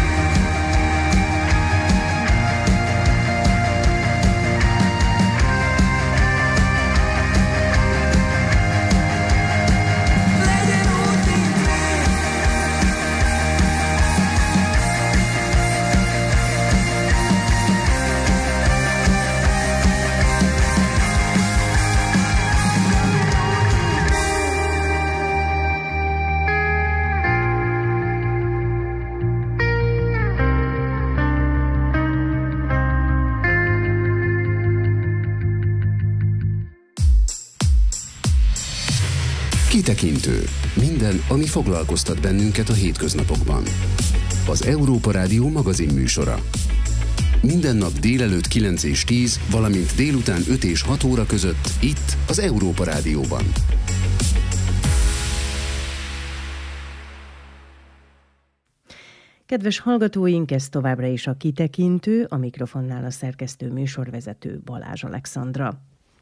Speaker 7: Legyen úgy, mint rég.
Speaker 1: Kitekintő. Minden, ami foglalkoztat bennünket a hétköznapokban. Az Európa Rádió magazin műsora. Minden nap délelőtt kilenc és tíz, valamint délután öt és hat óra között itt az Európa Rádióban.
Speaker 4: Kedves hallgatóink, ez továbbra is a Kitekintő, a mikrofonnál a szerkesztő műsorvezető Balázs Alexandra.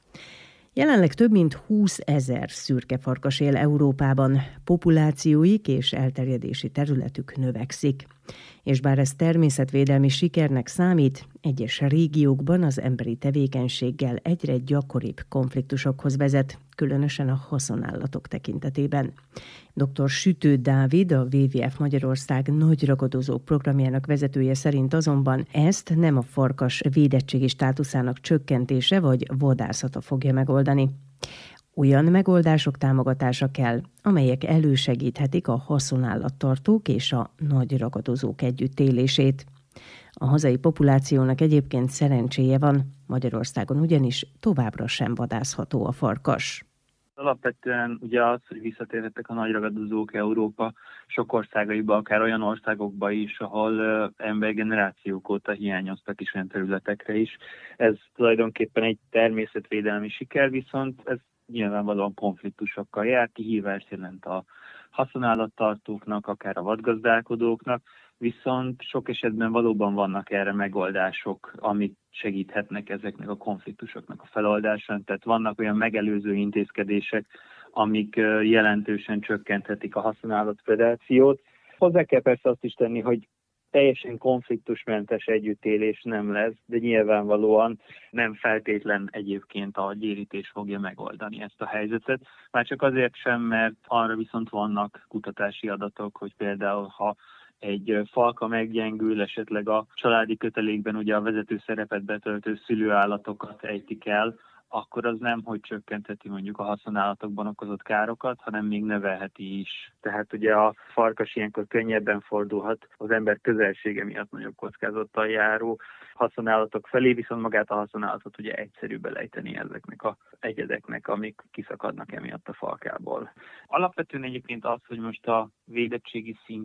Speaker 4: Jelenleg több mint húszezer szürke farkas él Európában, populációik és elterjedési területük növekszik. És bár ez természetvédelmi sikernek számít, egyes régiókban az emberi tevékenységgel egyre gyakoribb konfliktusokhoz vezet, különösen a haszonállatok tekintetében. doktor Sütő Dávid, a dupla vé vé ef Magyarország nagy ragadozók programjának vezetője szerint azonban ezt nem a farkas védettségi státuszának csökkentése vagy vadászata fogja megoldani. Olyan megoldások támogatása kell, amelyek elősegíthetik a haszonállattartók és a nagy ragadozók együttélését. A hazai populációnak egyébként szerencséje van, Magyarországon ugyanis továbbra sem vadászható a farkas.
Speaker 6: Alapvetően ugye az, hogy visszatérhettek a nagy ragadozók Európa sok országaiba, akár olyan országokba is, ahol uh, embergenerációk óta hiányoztak is olyan területekre is. Ez tulajdonképpen egy természetvédelmi siker, viszont ez nyilvánvalóan konfliktusokkal jár, kihívást jelent a haszonállattartóknak, akár a vadgazdálkodóknak, viszont sok esetben valóban vannak erre megoldások, amik segíthetnek ezeknek a konfliktusoknak a feloldásán. Tehát vannak olyan megelőző intézkedések, amik jelentősen csökkenthetik a haszonállatpredációt. Hozzá kell persze azt is tenni, hogy teljesen konfliktusmentes együttélés nem lesz, de nyilvánvalóan nem feltétlen egyébként a gyérítés fogja megoldani ezt a helyzetet. Már csak azért sem, mert arra viszont vannak kutatási adatok, hogy például ha egy falka meggyengül, esetleg a családi kötelékben ugye a vezető szerepet betöltő szülőállatokat ejtik el, akkor az nem, hogy csökkentheti mondjuk a haszonállatokban okozott károkat, hanem még növelheti is. Tehát ugye a farkas ilyenkor könnyebben fordulhat az ember közelsége miatt nagyobb kockázattal járó haszonállatok felé, viszont magát a haszonállatot ugye egyszerűbb elejteni ezeknek a egyedeknek, amik kiszakadnak emiatt a falkából. Alapvetően egyébként az, hogy most a védettségi szintet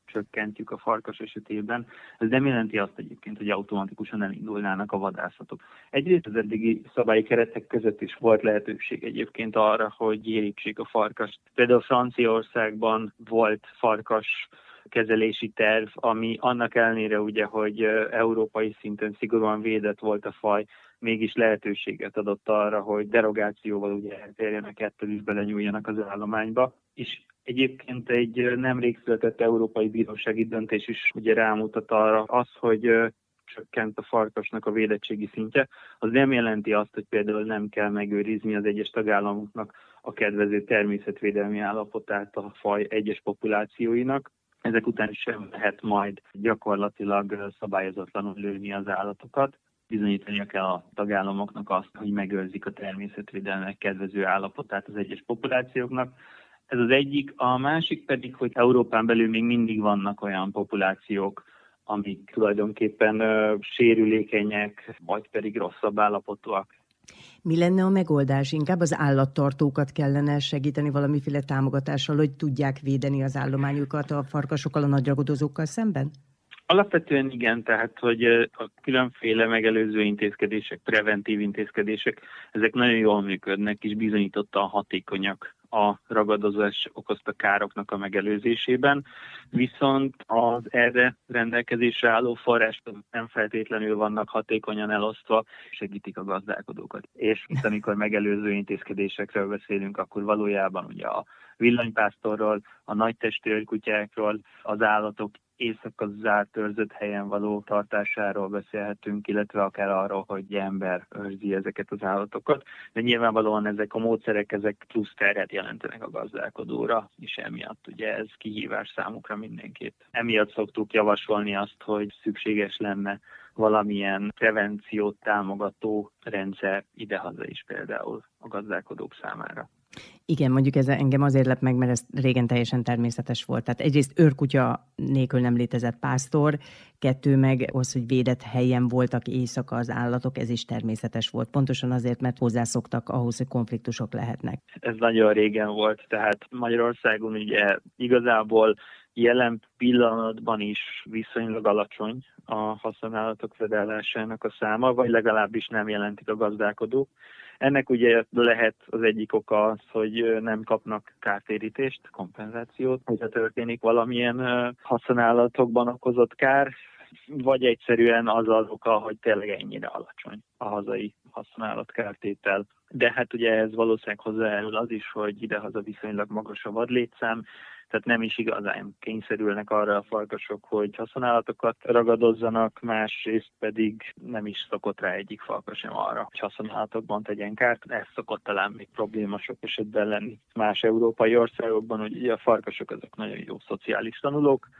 Speaker 6: csökkentjük a farkas esetében. Ez nem jelenti azt egyébként, hogy automatikusan elindulnának a vadászatok. Egyrészt az eddigi szabályi keretek között is volt lehetőség egyébként arra, hogy érítsék a farkast. Például Franciaországban volt farkas kezelési terv, ami annak ellenére ugye, hogy európai szinten szigorúan védett volt a faj, mégis lehetőséget adott arra, hogy derogációval ugye eltérjenek ettől is belenyúljanak az állományba. És egyébként egy nemrég született európai bírósági döntés is ugye rámutat arra az, hogy csökkent a farkasnak a védettségi szintje. Az nem jelenti azt, hogy például nem kell megőrizni az egyes tagállamoknak a kedvező természetvédelmi állapotát a faj egyes populációinak. Ezek után sem lehet majd gyakorlatilag szabályozatlanul lőni az állatokat. Bizonyítania kell a tagállamoknak azt, hogy megőrzik a természetvédelmek kedvező állapotát az egyes populációknak. Ez az egyik. A másik pedig, hogy Európán belül még mindig vannak olyan populációk, amik tulajdonképpen ö, sérülékenyek, vagy pedig rosszabb állapotúak.
Speaker 4: Mi lenne a megoldás? Inkább az állattartókat kellene segíteni valamiféle támogatással, hogy tudják védeni az állományukat a farkasokkal, a nagyragadozókkal szemben?
Speaker 6: Alapvetően igen, tehát hogy a különféle megelőző intézkedések, preventív intézkedések, ezek nagyon jól működnek, és bizonyítottan hatékonyak a ragadozás okozta károknak a megelőzésében, viszont az erre rendelkezésre álló források nem feltétlenül vannak hatékonyan elosztva, segítik a gazdálkodókat. És itt, amikor megelőző intézkedésekről beszélünk, akkor valójában ugye a villanypásztorról, a nagytestű őrkutyákról, az állatok éjszaka zárt őrzött helyen való tartásáról beszélhetünk, illetve akár arról, hogy ember őrzi ezeket az állatokat. De nyilvánvalóan ezek a módszerek, ezek plusz terhet jelentenek a gazdálkodóra, és emiatt ugye ez kihívás számukra mindenképp. Emiatt szoktuk javasolni azt, hogy szükséges lenne valamilyen prevenciót támogató rendszer idehaza is például a gazdálkodók számára.
Speaker 4: Igen, mondjuk ez engem azért lep meg, mert ez régen teljesen természetes volt. Tehát egyrészt őrkutya nélkül nem létezett pásztor, kettő meg az, hogy védett helyen voltak éjszaka az állatok, ez is természetes volt. Pontosan azért, mert hozzászoktak ahhoz, hogy konfliktusok lehetnek.
Speaker 6: Ez nagyon régen volt, tehát Magyarországon ugye igazából jelen pillanatban is viszonylag alacsony a haszonállatok fedellásának a száma, vagy legalábbis nem jelentik a gazdálkodók. Ennek ugye lehet az egyik oka az, hogy nem kapnak kártérítést, kompenzációt, hogyha történik valamilyen haszonállatokban okozott kár, vagy egyszerűen az az oka, hogy tényleg ennyire alacsony a hazai haszonállatkártétel. De hát ugye ez valószínűleg hozzájárul az is, hogy idehaza viszonylag magas a vadlétszám, tehát nem is igazán kényszerülnek arra a farkasok, hogy haszonállatokat ragadozzanak, másrészt pedig nem is szokott rá egyik farkas sem arra, hogy haszonállatokban tegyen kárt. Ez szokott talán még probléma sok esetben lenni más európai országokban, hogy ugye a farkasok azok nagyon jó szociális tanulók,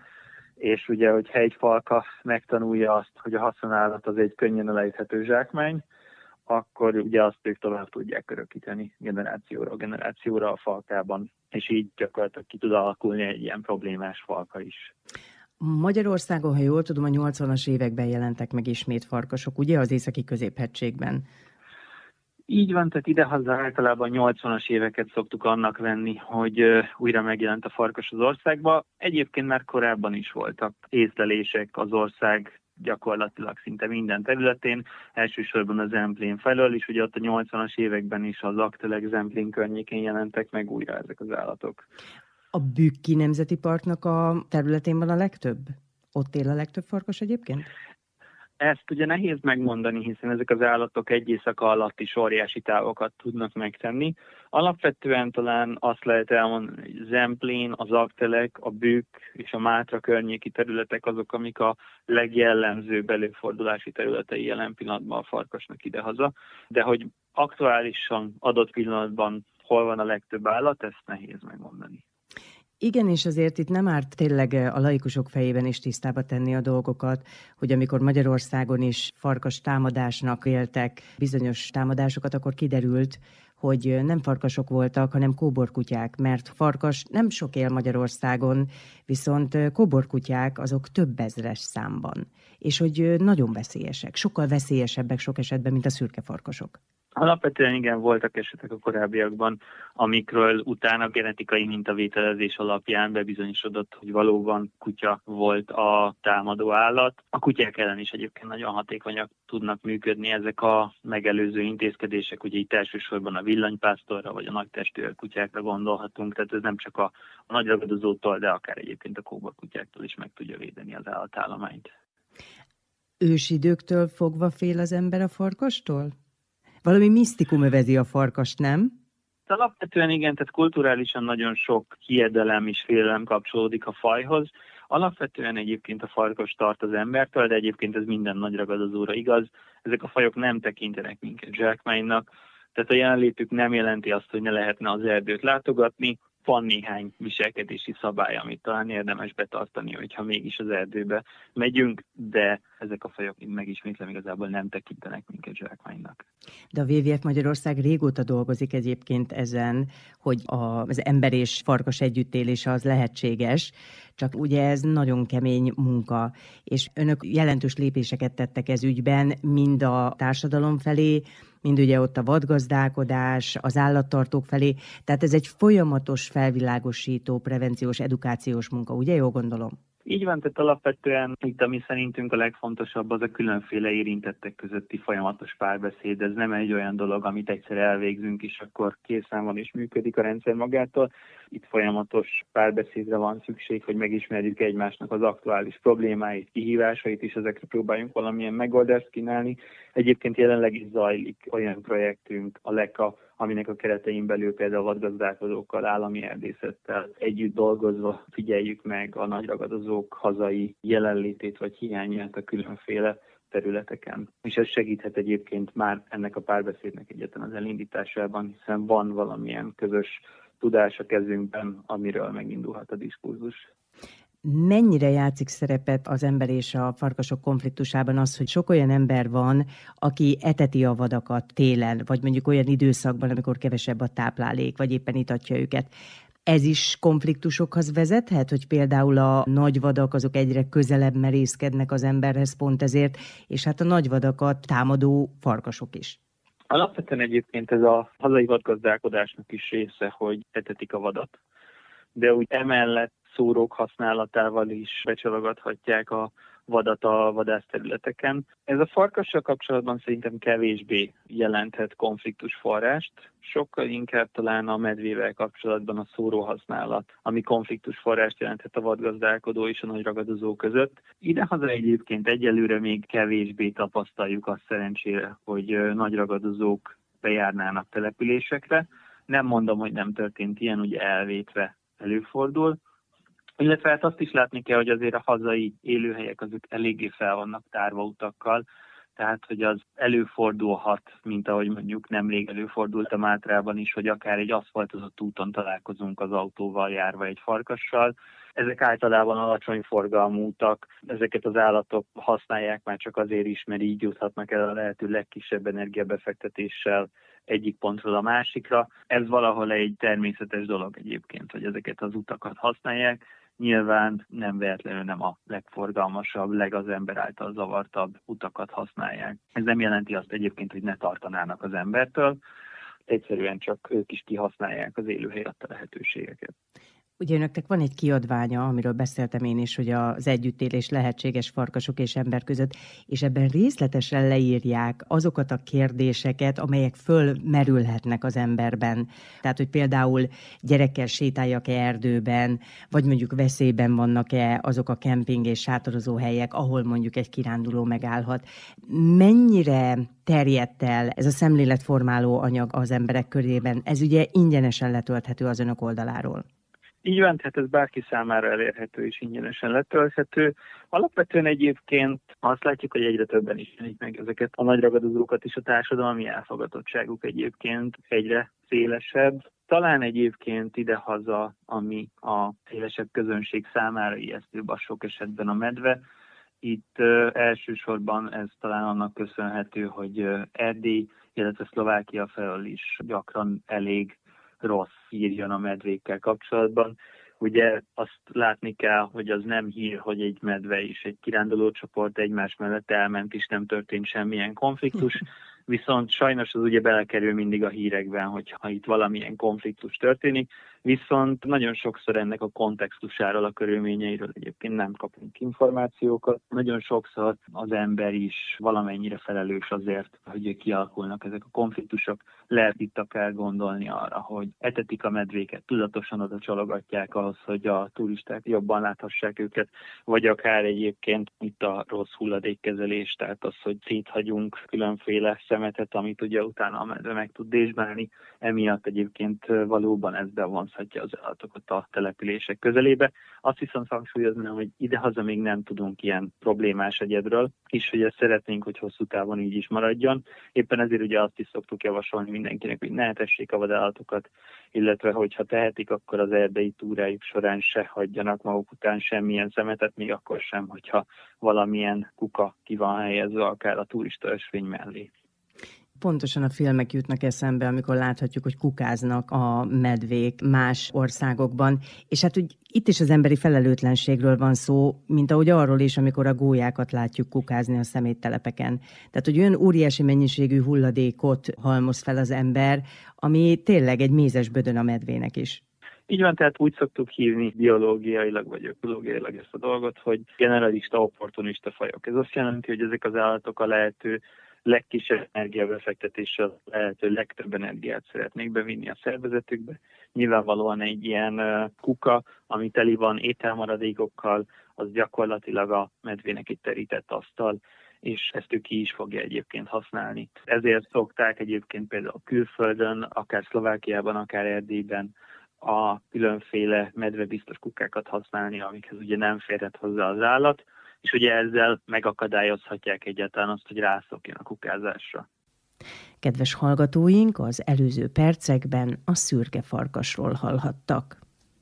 Speaker 6: és ugye, hogyha egy falka megtanulja azt, hogy a haszonállat az egy könnyen elejthető zsákmány, akkor ugye azt ők tovább tudják örökíteni generációra, generációra a falkában, és így gyakorlatilag ki tud alakulni egy ilyen problémás falka is.
Speaker 4: Magyarországon, ha jól tudom, a nyolcvanas években jelentek meg ismét farkasok, ugye az északi középhegységben?
Speaker 6: Így van, tehát idehaza általában nyolcvanas éveket szoktuk annak venni, hogy újra megjelent a farkas az országba. Egyébként már korábban is voltak észlelések az ország gyakorlatilag szinte minden területén, elsősorban az Zemplén felől, és ugye ott a nyolcvanas években is az Aktelek Zemplén környékén jelentek meg újra ezek az állatok.
Speaker 4: A Bükki Nemzeti Parknak a területén van a legtöbb? Ott él a legtöbb farkas egyébként?
Speaker 6: Ezt ugye nehéz megmondani, hiszen ezek az állatok egy éjszaka alatt is óriási távokat tudnak megtenni. Alapvetően talán azt lehet elmondani, hogy Zemplén, az Aktelek, a Bükk és a Mátra környéki területek azok, amik a legjellemzőbb előfordulási területei jelen pillanatban a farkasnak idehaza. De hogy aktuálisan adott pillanatban hol van a legtöbb állat, ezt nehéz megmondani.
Speaker 4: Igen, és azért itt nem árt tényleg a laikusok fejében is tisztába tenni a dolgokat, hogy amikor Magyarországon is farkas támadásnak éltek bizonyos támadásokat, akkor kiderült, hogy nem farkasok voltak, hanem kóborkutyák, mert farkas nem sok él Magyarországon, viszont kóborkutyák azok több ezres számban, és hogy nagyon veszélyesek, sokkal veszélyesebbek sok esetben, mint a szürke farkasok.
Speaker 6: Alapvetően igen, voltak esetek a korábbiakban, amikről utána genetikai mintavételezés alapján bebizonyosodott, hogy valóban kutya volt a támadó állat. A kutyák ellen is egyébként nagyon hatékonyak tudnak működni ezek a megelőző intézkedések, ugye itt elsősorban a villanypásztorra vagy a nagytestű kutyákra gondolhatunk, tehát ez nem csak a, a nagyragadozótól, de akár egyébként a kóborkutyáktól is meg tudja védeni az állatállományt.
Speaker 4: Ősidőktől fogva fél az ember a farkastól? Valami misztikum övezi a farkast, nem?
Speaker 6: Alapvetően igen, tehát kulturálisan nagyon sok hiedelem és félelem kapcsolódik a fajhoz. Alapvetően egyébként a farkas tart az embertől, de egyébként ez minden nagyragadozóra igaz. Ezek a fajok nem tekintenek minket zsákmánynak, tehát a jelenlétük nem jelenti azt, hogy ne lehetne az erdőt látogatni. Van néhány viselkedési szabály, amit talán érdemes betartani, hogyha mégis az erdőbe megyünk, de ezek a fajok, megismétlem, igazából nem tekintenek minket zsákmánynak.
Speaker 4: De a dupla vé vé ef Magyarország régóta dolgozik egyébként ezen, hogy az ember és farkas együttélése az lehetséges, csak ugye ez nagyon kemény munka, és önök jelentős lépéseket tettek ez ügyben, mind a társadalom felé, mind ugye ott a vadgazdálkodás, az állattartók felé, tehát ez egy folyamatos felvilágosító, prevenciós, edukációs munka, ugye jól gondolom?
Speaker 6: Így van, tehát alapvetően itt, ami szerintünk a legfontosabb, az a különféle érintettek közötti folyamatos párbeszéd. Ez nem egy olyan dolog, amit egyszer elvégzünk, és akkor készen van és működik a rendszer magától. Itt folyamatos párbeszédre van szükség, hogy megismerjük egymásnak az aktuális problémáit, kihívásait, és ezekre próbáljunk valamilyen megoldást kínálni. Egyébként jelenleg is zajlik olyan projektünk, a LEKA, aminek a keretein belül például vadgazdálkodókkal, állami erdészettel együtt dolgozva figyeljük meg a nagyragadozók hazai jelenlétét vagy hiányát a különféle területeken. És ez segíthet egyébként már ennek a párbeszédnek egyáltalán az elindításában, hiszen van valamilyen közös tudás a kezünkben, amiről megindulhat a diskurzus.
Speaker 4: Mennyire játszik szerepet az ember és a farkasok konfliktusában az, hogy sok olyan ember van, aki eteti a vadakat télen, vagy mondjuk olyan időszakban, amikor kevesebb a táplálék, vagy éppen itatja őket. Ez is konfliktusokhoz vezethet, hogy például a nagyvadak azok egyre közelebb merészkednek az emberhez pont ezért, és hát a nagyvadakat támadó farkasok is.
Speaker 6: Alapvetően egyébként ez a hazai vadgazdálkodásnak is része, hogy etetik a vadat, de úgy emellett szórók használatával is becsalogathatják a vadat a vadászterületeken. Ez a farkassal kapcsolatban szerintem kevésbé jelenthet konfliktusforrást, sokkal inkább talán a medvével kapcsolatban a szóróhasználat, ami konfliktusforrást jelenthet a vadgazdálkodó és a nagyragadozó között. Idehaza egyébként egyelőre még kevésbé tapasztaljuk azt szerencsére, hogy nagyragadozók bejárnának településekre. Nem mondom, hogy nem történt ilyen, ugye elvétve előfordul. Illetve hát azt is látni kell, hogy azért a hazai élőhelyek azok eléggé fel vannak tárva utakkal, tehát hogy az előfordulhat, mint ahogy mondjuk nemrég előfordult a Mátrában is, hogy akár egy aszfaltozott úton találkozunk az autóval járva egy farkassal. Ezek általában alacsony forgalmú utak, ezeket az állatok használják már csak azért is, mert így juthatnak el a lehető legkisebb energiabefektetéssel egyik pontról a másikra. Ez valahol egy természetes dolog egyébként, hogy ezeket az utakat használják. Nyilván nem véletlenül nem a legforgalmasabb, legaz ember által zavartabb utakat használják. Ez nem jelenti azt egyébként, hogy ne tartanának az embertől, egyszerűen csak ők is kihasználják az élőhely adta lehetőségeket.
Speaker 4: Ugye önöknek van egy kiadványa, amiről beszéltem én is, hogy az együttélés lehetséges farkasok és ember között, és ebben részletesen leírják azokat a kérdéseket, amelyek fölmerülhetnek az emberben. Tehát, hogy például gyerekkel sétáljak-e erdőben, vagy mondjuk veszélyben vannak-e azok a kemping és sátorozó helyek, ahol mondjuk egy kiránduló megállhat. Mennyire terjedt el ez a szemléletformáló anyag az emberek körében? Ez ugye ingyenesen letölthető az önök oldaláról.
Speaker 6: Így van, tehát ez bárki számára elérhető és ingyenesen letölthető. Alapvetően egyébként azt látjuk, hogy egyre többen ismerik meg ezeket a nagyragadozókat, és a társadalmi elfogadottságuk egyébként egyre szélesebb. Talán egyébként idehaza, ami a szélesebb közönség számára ijesztőbb, a sok esetben a medve. Itt uh, elsősorban ez talán annak köszönhető, hogy uh, Erdély, illetve Szlovákia felől is gyakran elég rossz hír jön a medvékkel kapcsolatban. Ugye azt látni kell, hogy az nem hír, hogy egy medve és egy kirándulócsoport egymás mellett elment, és nem történt semmilyen konfliktus. viszont sajnos az ugye belekerül mindig a hírekben, hogyha itt valamilyen konfliktus történik, viszont nagyon sokszor ennek a kontextusáról, a körülményeiről egyébként nem kapunk információkat. Nagyon sokszor az ember is valamennyire felelős azért, hogy kialakulnak ezek a konfliktusok. Lehet itt akár gondolni arra, hogy etetik a medvéket, tudatosan oda csalogatják ahhoz, hogy a turisták jobban láthassák őket, vagy akár egyébként itt a rossz hulladékkezelés, tehát az, hogy széthagyunk különféle szemetet, amit ugye utána a medve meg tud dézsmálni. Emiatt egyébként valóban ez bevonzhatja az állatokat a települések közelébe. Azt viszont hangsúlyoznám, hogy idehaza még nem tudunk ilyen problémás egyedről, és hogy ezt szeretnénk, hogy hosszú távon így is maradjon. Éppen ezért ugye azt is szoktuk javasolni mindenkinek, hogy ne etessék a vadállatokat, illetve hogyha tehetik, akkor az erdei túrájuk során se hagyjanak maguk után semmilyen szemetet, még akkor sem, hogyha valamilyen kuka ki van helyezve akár a turista ösvény mellé.
Speaker 4: Pontosan a filmek jutnak eszembe, amikor láthatjuk, hogy kukáznak a medvék más országokban, és hát úgy itt is az emberi felelőtlenségről van szó, mint ahogy arról is, amikor a gólyákat látjuk kukázni a szeméttelepeken. Tehát, hogy olyan óriási mennyiségű hulladékot halmoz fel az ember, ami tényleg egy mézes bödön a medvének is.
Speaker 6: Így van, tehát úgy szoktuk hívni biológiailag vagy ökológiailag ezt a dolgot, hogy generalista, opportunista fajok. Ez azt jelenti, hogy ezek az állatok a lehető legkisebb energiabefektetéssel lehető legtöbb energiát szeretnék bevinni a szervezetükbe. Nyilvánvalóan egy ilyen kuka, ami teli van ételmaradékokkal, az gyakorlatilag a medvének egy terített asztal, és ezt ő ki is fogja egyébként használni. Ezért szokták egyébként például külföldön, akár Szlovákiában, akár Erdélyben a különféle medvebiztos kukákat használni, amikhez ugye nem férhet hozzá az állat, és ugye ezzel megakadályozhatják egyáltalán azt, hogy rászokjon a kukázásra.
Speaker 4: Kedves hallgatóink, az előző percekben a szürke farkasról hallhattak.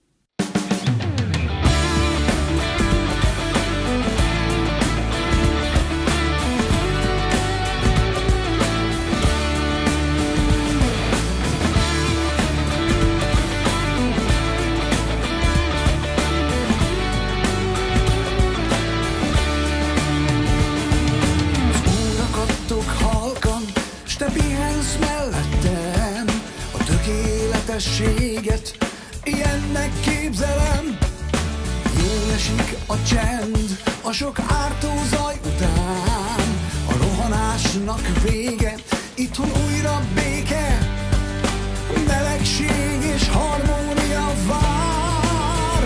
Speaker 8: Ilyennek képzelem, jól esik a csend, a sok ártó zaj után, a rohanásnak vége, itthon újra béke, melegség és harmónia vár.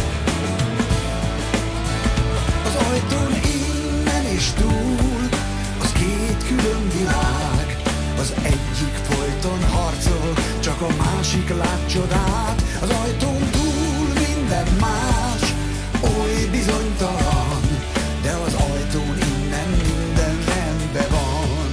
Speaker 8: Az ajtón innen és túl, az két külön világ, az egyik folyton harcol, csak a másik lát csodát. Az ajtón túl minden más, oly bizonytalan, de az ajtón innen minden rendben van.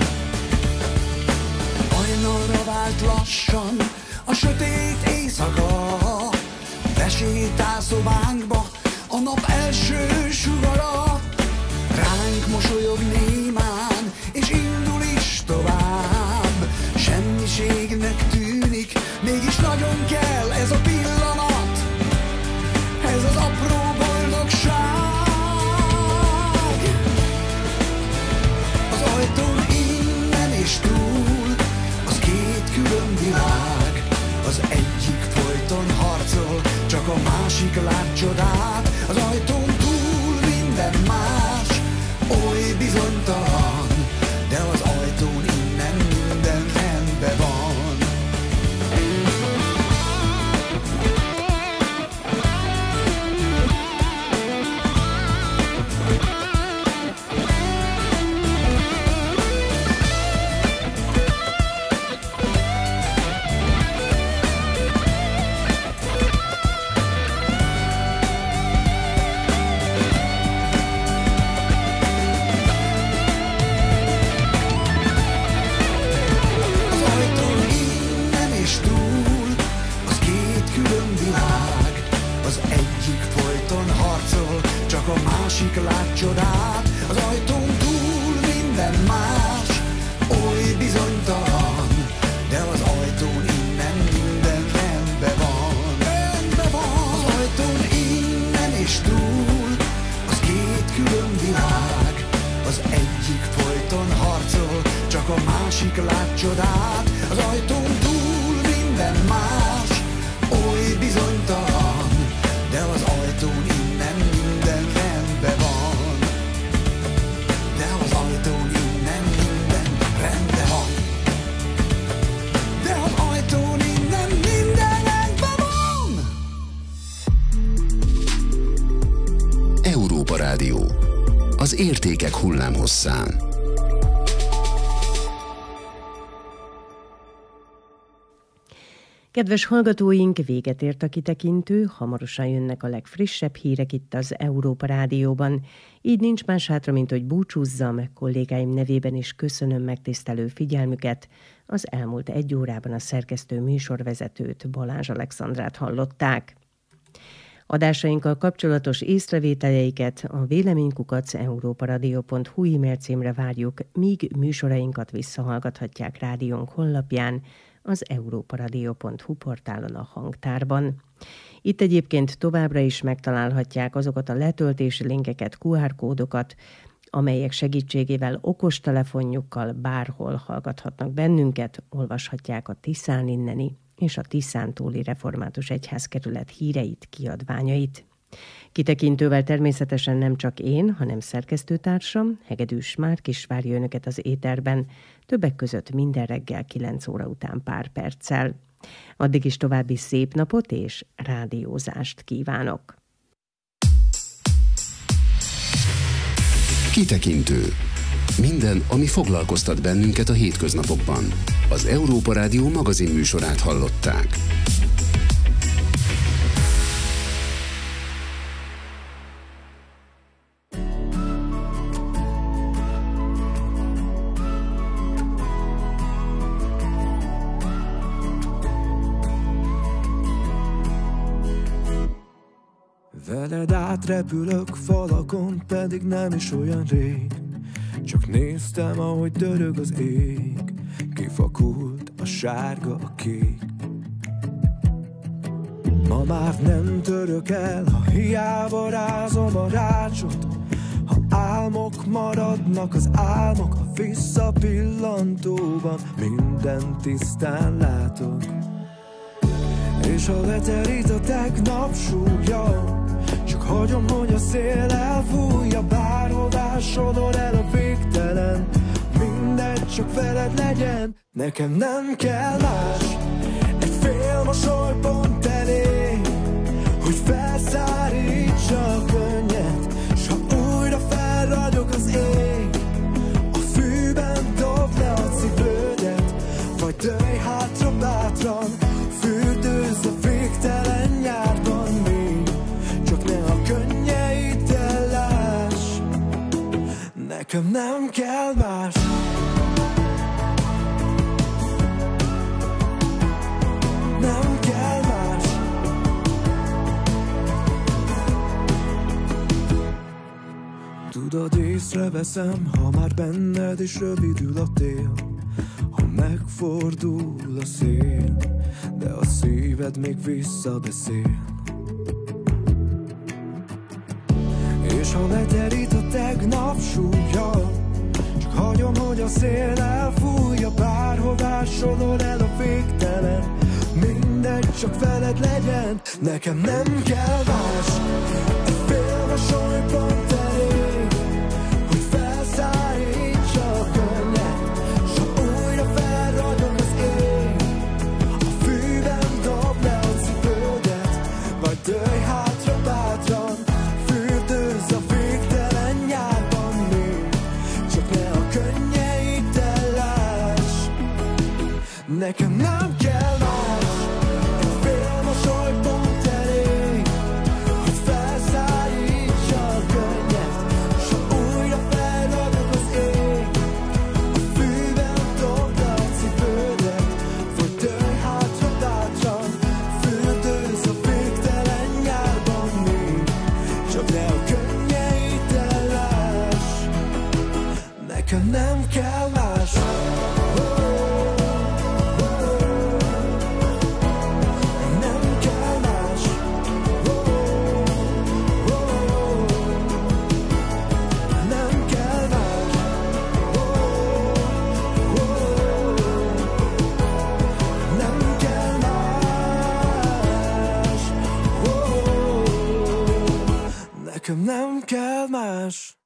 Speaker 8: Hajnalra vált lassan a sötét éjszaka, besétál szobánkba a nap első sugara, ránk mosolyog némán, és indul is tovább. Semmiségnek tűnik, mégis nagyon kell ez a pillanat, ez az apró boldogság. Az ajtón innen és túl, az két külön világ, az egyik folyton harcol, csak a másik lát csodát. Az ajtón túl minden más, oly bizonytalan, de az ajtón innen minden rendben van. Lát csodát, az ajtón túl minden más, oly bizonytalan, de az ajtón innen minden rendben van. Rendben van. Az ajtón innen és túl, az két külön világ, az egyik folyton harcol, csak a másik másik lát csodát. Az ajtón túl minden más, oly bizonytalan, de az ajtón innen minden rendben van. De az ajtón innen minden rendben van. De az ajtón innen minden rendben van.
Speaker 1: Európa Rádió. Az értékek hullámhosszán.
Speaker 4: Kedves hallgatóink, véget ért a kitekintő, hamarosan jönnek a legfrissebb hírek itt az Európa Rádióban. Így nincs más hátra, mint hogy búcsúzzam, kollégáim nevében is köszönöm megtisztelő figyelmüket. Az elmúlt egy órában a szerkesztő műsorvezetőt, Balázs Alexandrát hallották. Adásainkkal kapcsolatos észrevételeiket a véleménykukac európaradio pont hu e-mail címre várjuk, míg műsorainkat visszahallgathatják rádiónk honlapján, az európaradio pont hu portálon a hangtárban. Itt egyébként továbbra is megtalálhatják azokat a letöltési linkeket, kú er kódokat, amelyek segítségével okostelefonjukkal bárhol hallgathatnak bennünket, olvashatják a Tiszán inneni és a Tiszán túli református egyházkerület híreit, kiadványait. Kitekintővel természetesen nem csak én, hanem szerkesztőtársam, Hegedűs Márk várja önöket az éterben, többek között minden reggel kilenc óra után pár perccel. Addig is további szép napot és rádiózást kívánok!
Speaker 1: Kitekintő. Minden, ami foglalkoztat bennünket a hétköznapokban. Az Európa Rádió magazin műsorát hallották.
Speaker 9: Veled átrepülök falakon, pedig nem is olyan rég. Csak néztem, ahogy dörög az ég, kifakult a sárga, a kék. Ma már nem török el, ha hiába rázom a rácsot. Ha álmok maradnak az álmok, a visszapillantóban minden tisztán látok. És ha leterít a tegnap súlya, csak hagyom, hogy a szél elfújja, bárhová sodor el a végtelen. Mindegy, csak veled legyen, nekem nem kell más. Egy fél mosoly pont elég, hogy felszárítsa a könnyet. S ha újra felragyog az ég, a fűben dobd le a cipődet, vagy dőlj hátra bátran, fürdőzz a végtelen nyárban még. Csak ne a könnyeiddel láss, nekem nem kell más. Nem kell más. Tudod, észreveszem, ha már benned is rövidül a tél, ha megfordul a szél, de a szíved még visszabeszél. És ha leterít a tegnap súlya, csak hagyom, hogy a szél elfújja, bárhová sodor el a végtelen. Mindegy, csak veled legyen, nekem nem kell más. Egy fél mosoly pont elég, hogy felszárítsa a könnyet. S ha újra felragyog az ég, a fűben dobd le a cipődet, vagy dőlj hátra bátran, fürdőzz a végtelen nyárban még. Csak ne a könnyeiddel láss, nekem nem kell más. Egy fél mosoly pont elég, nekem nem kell más.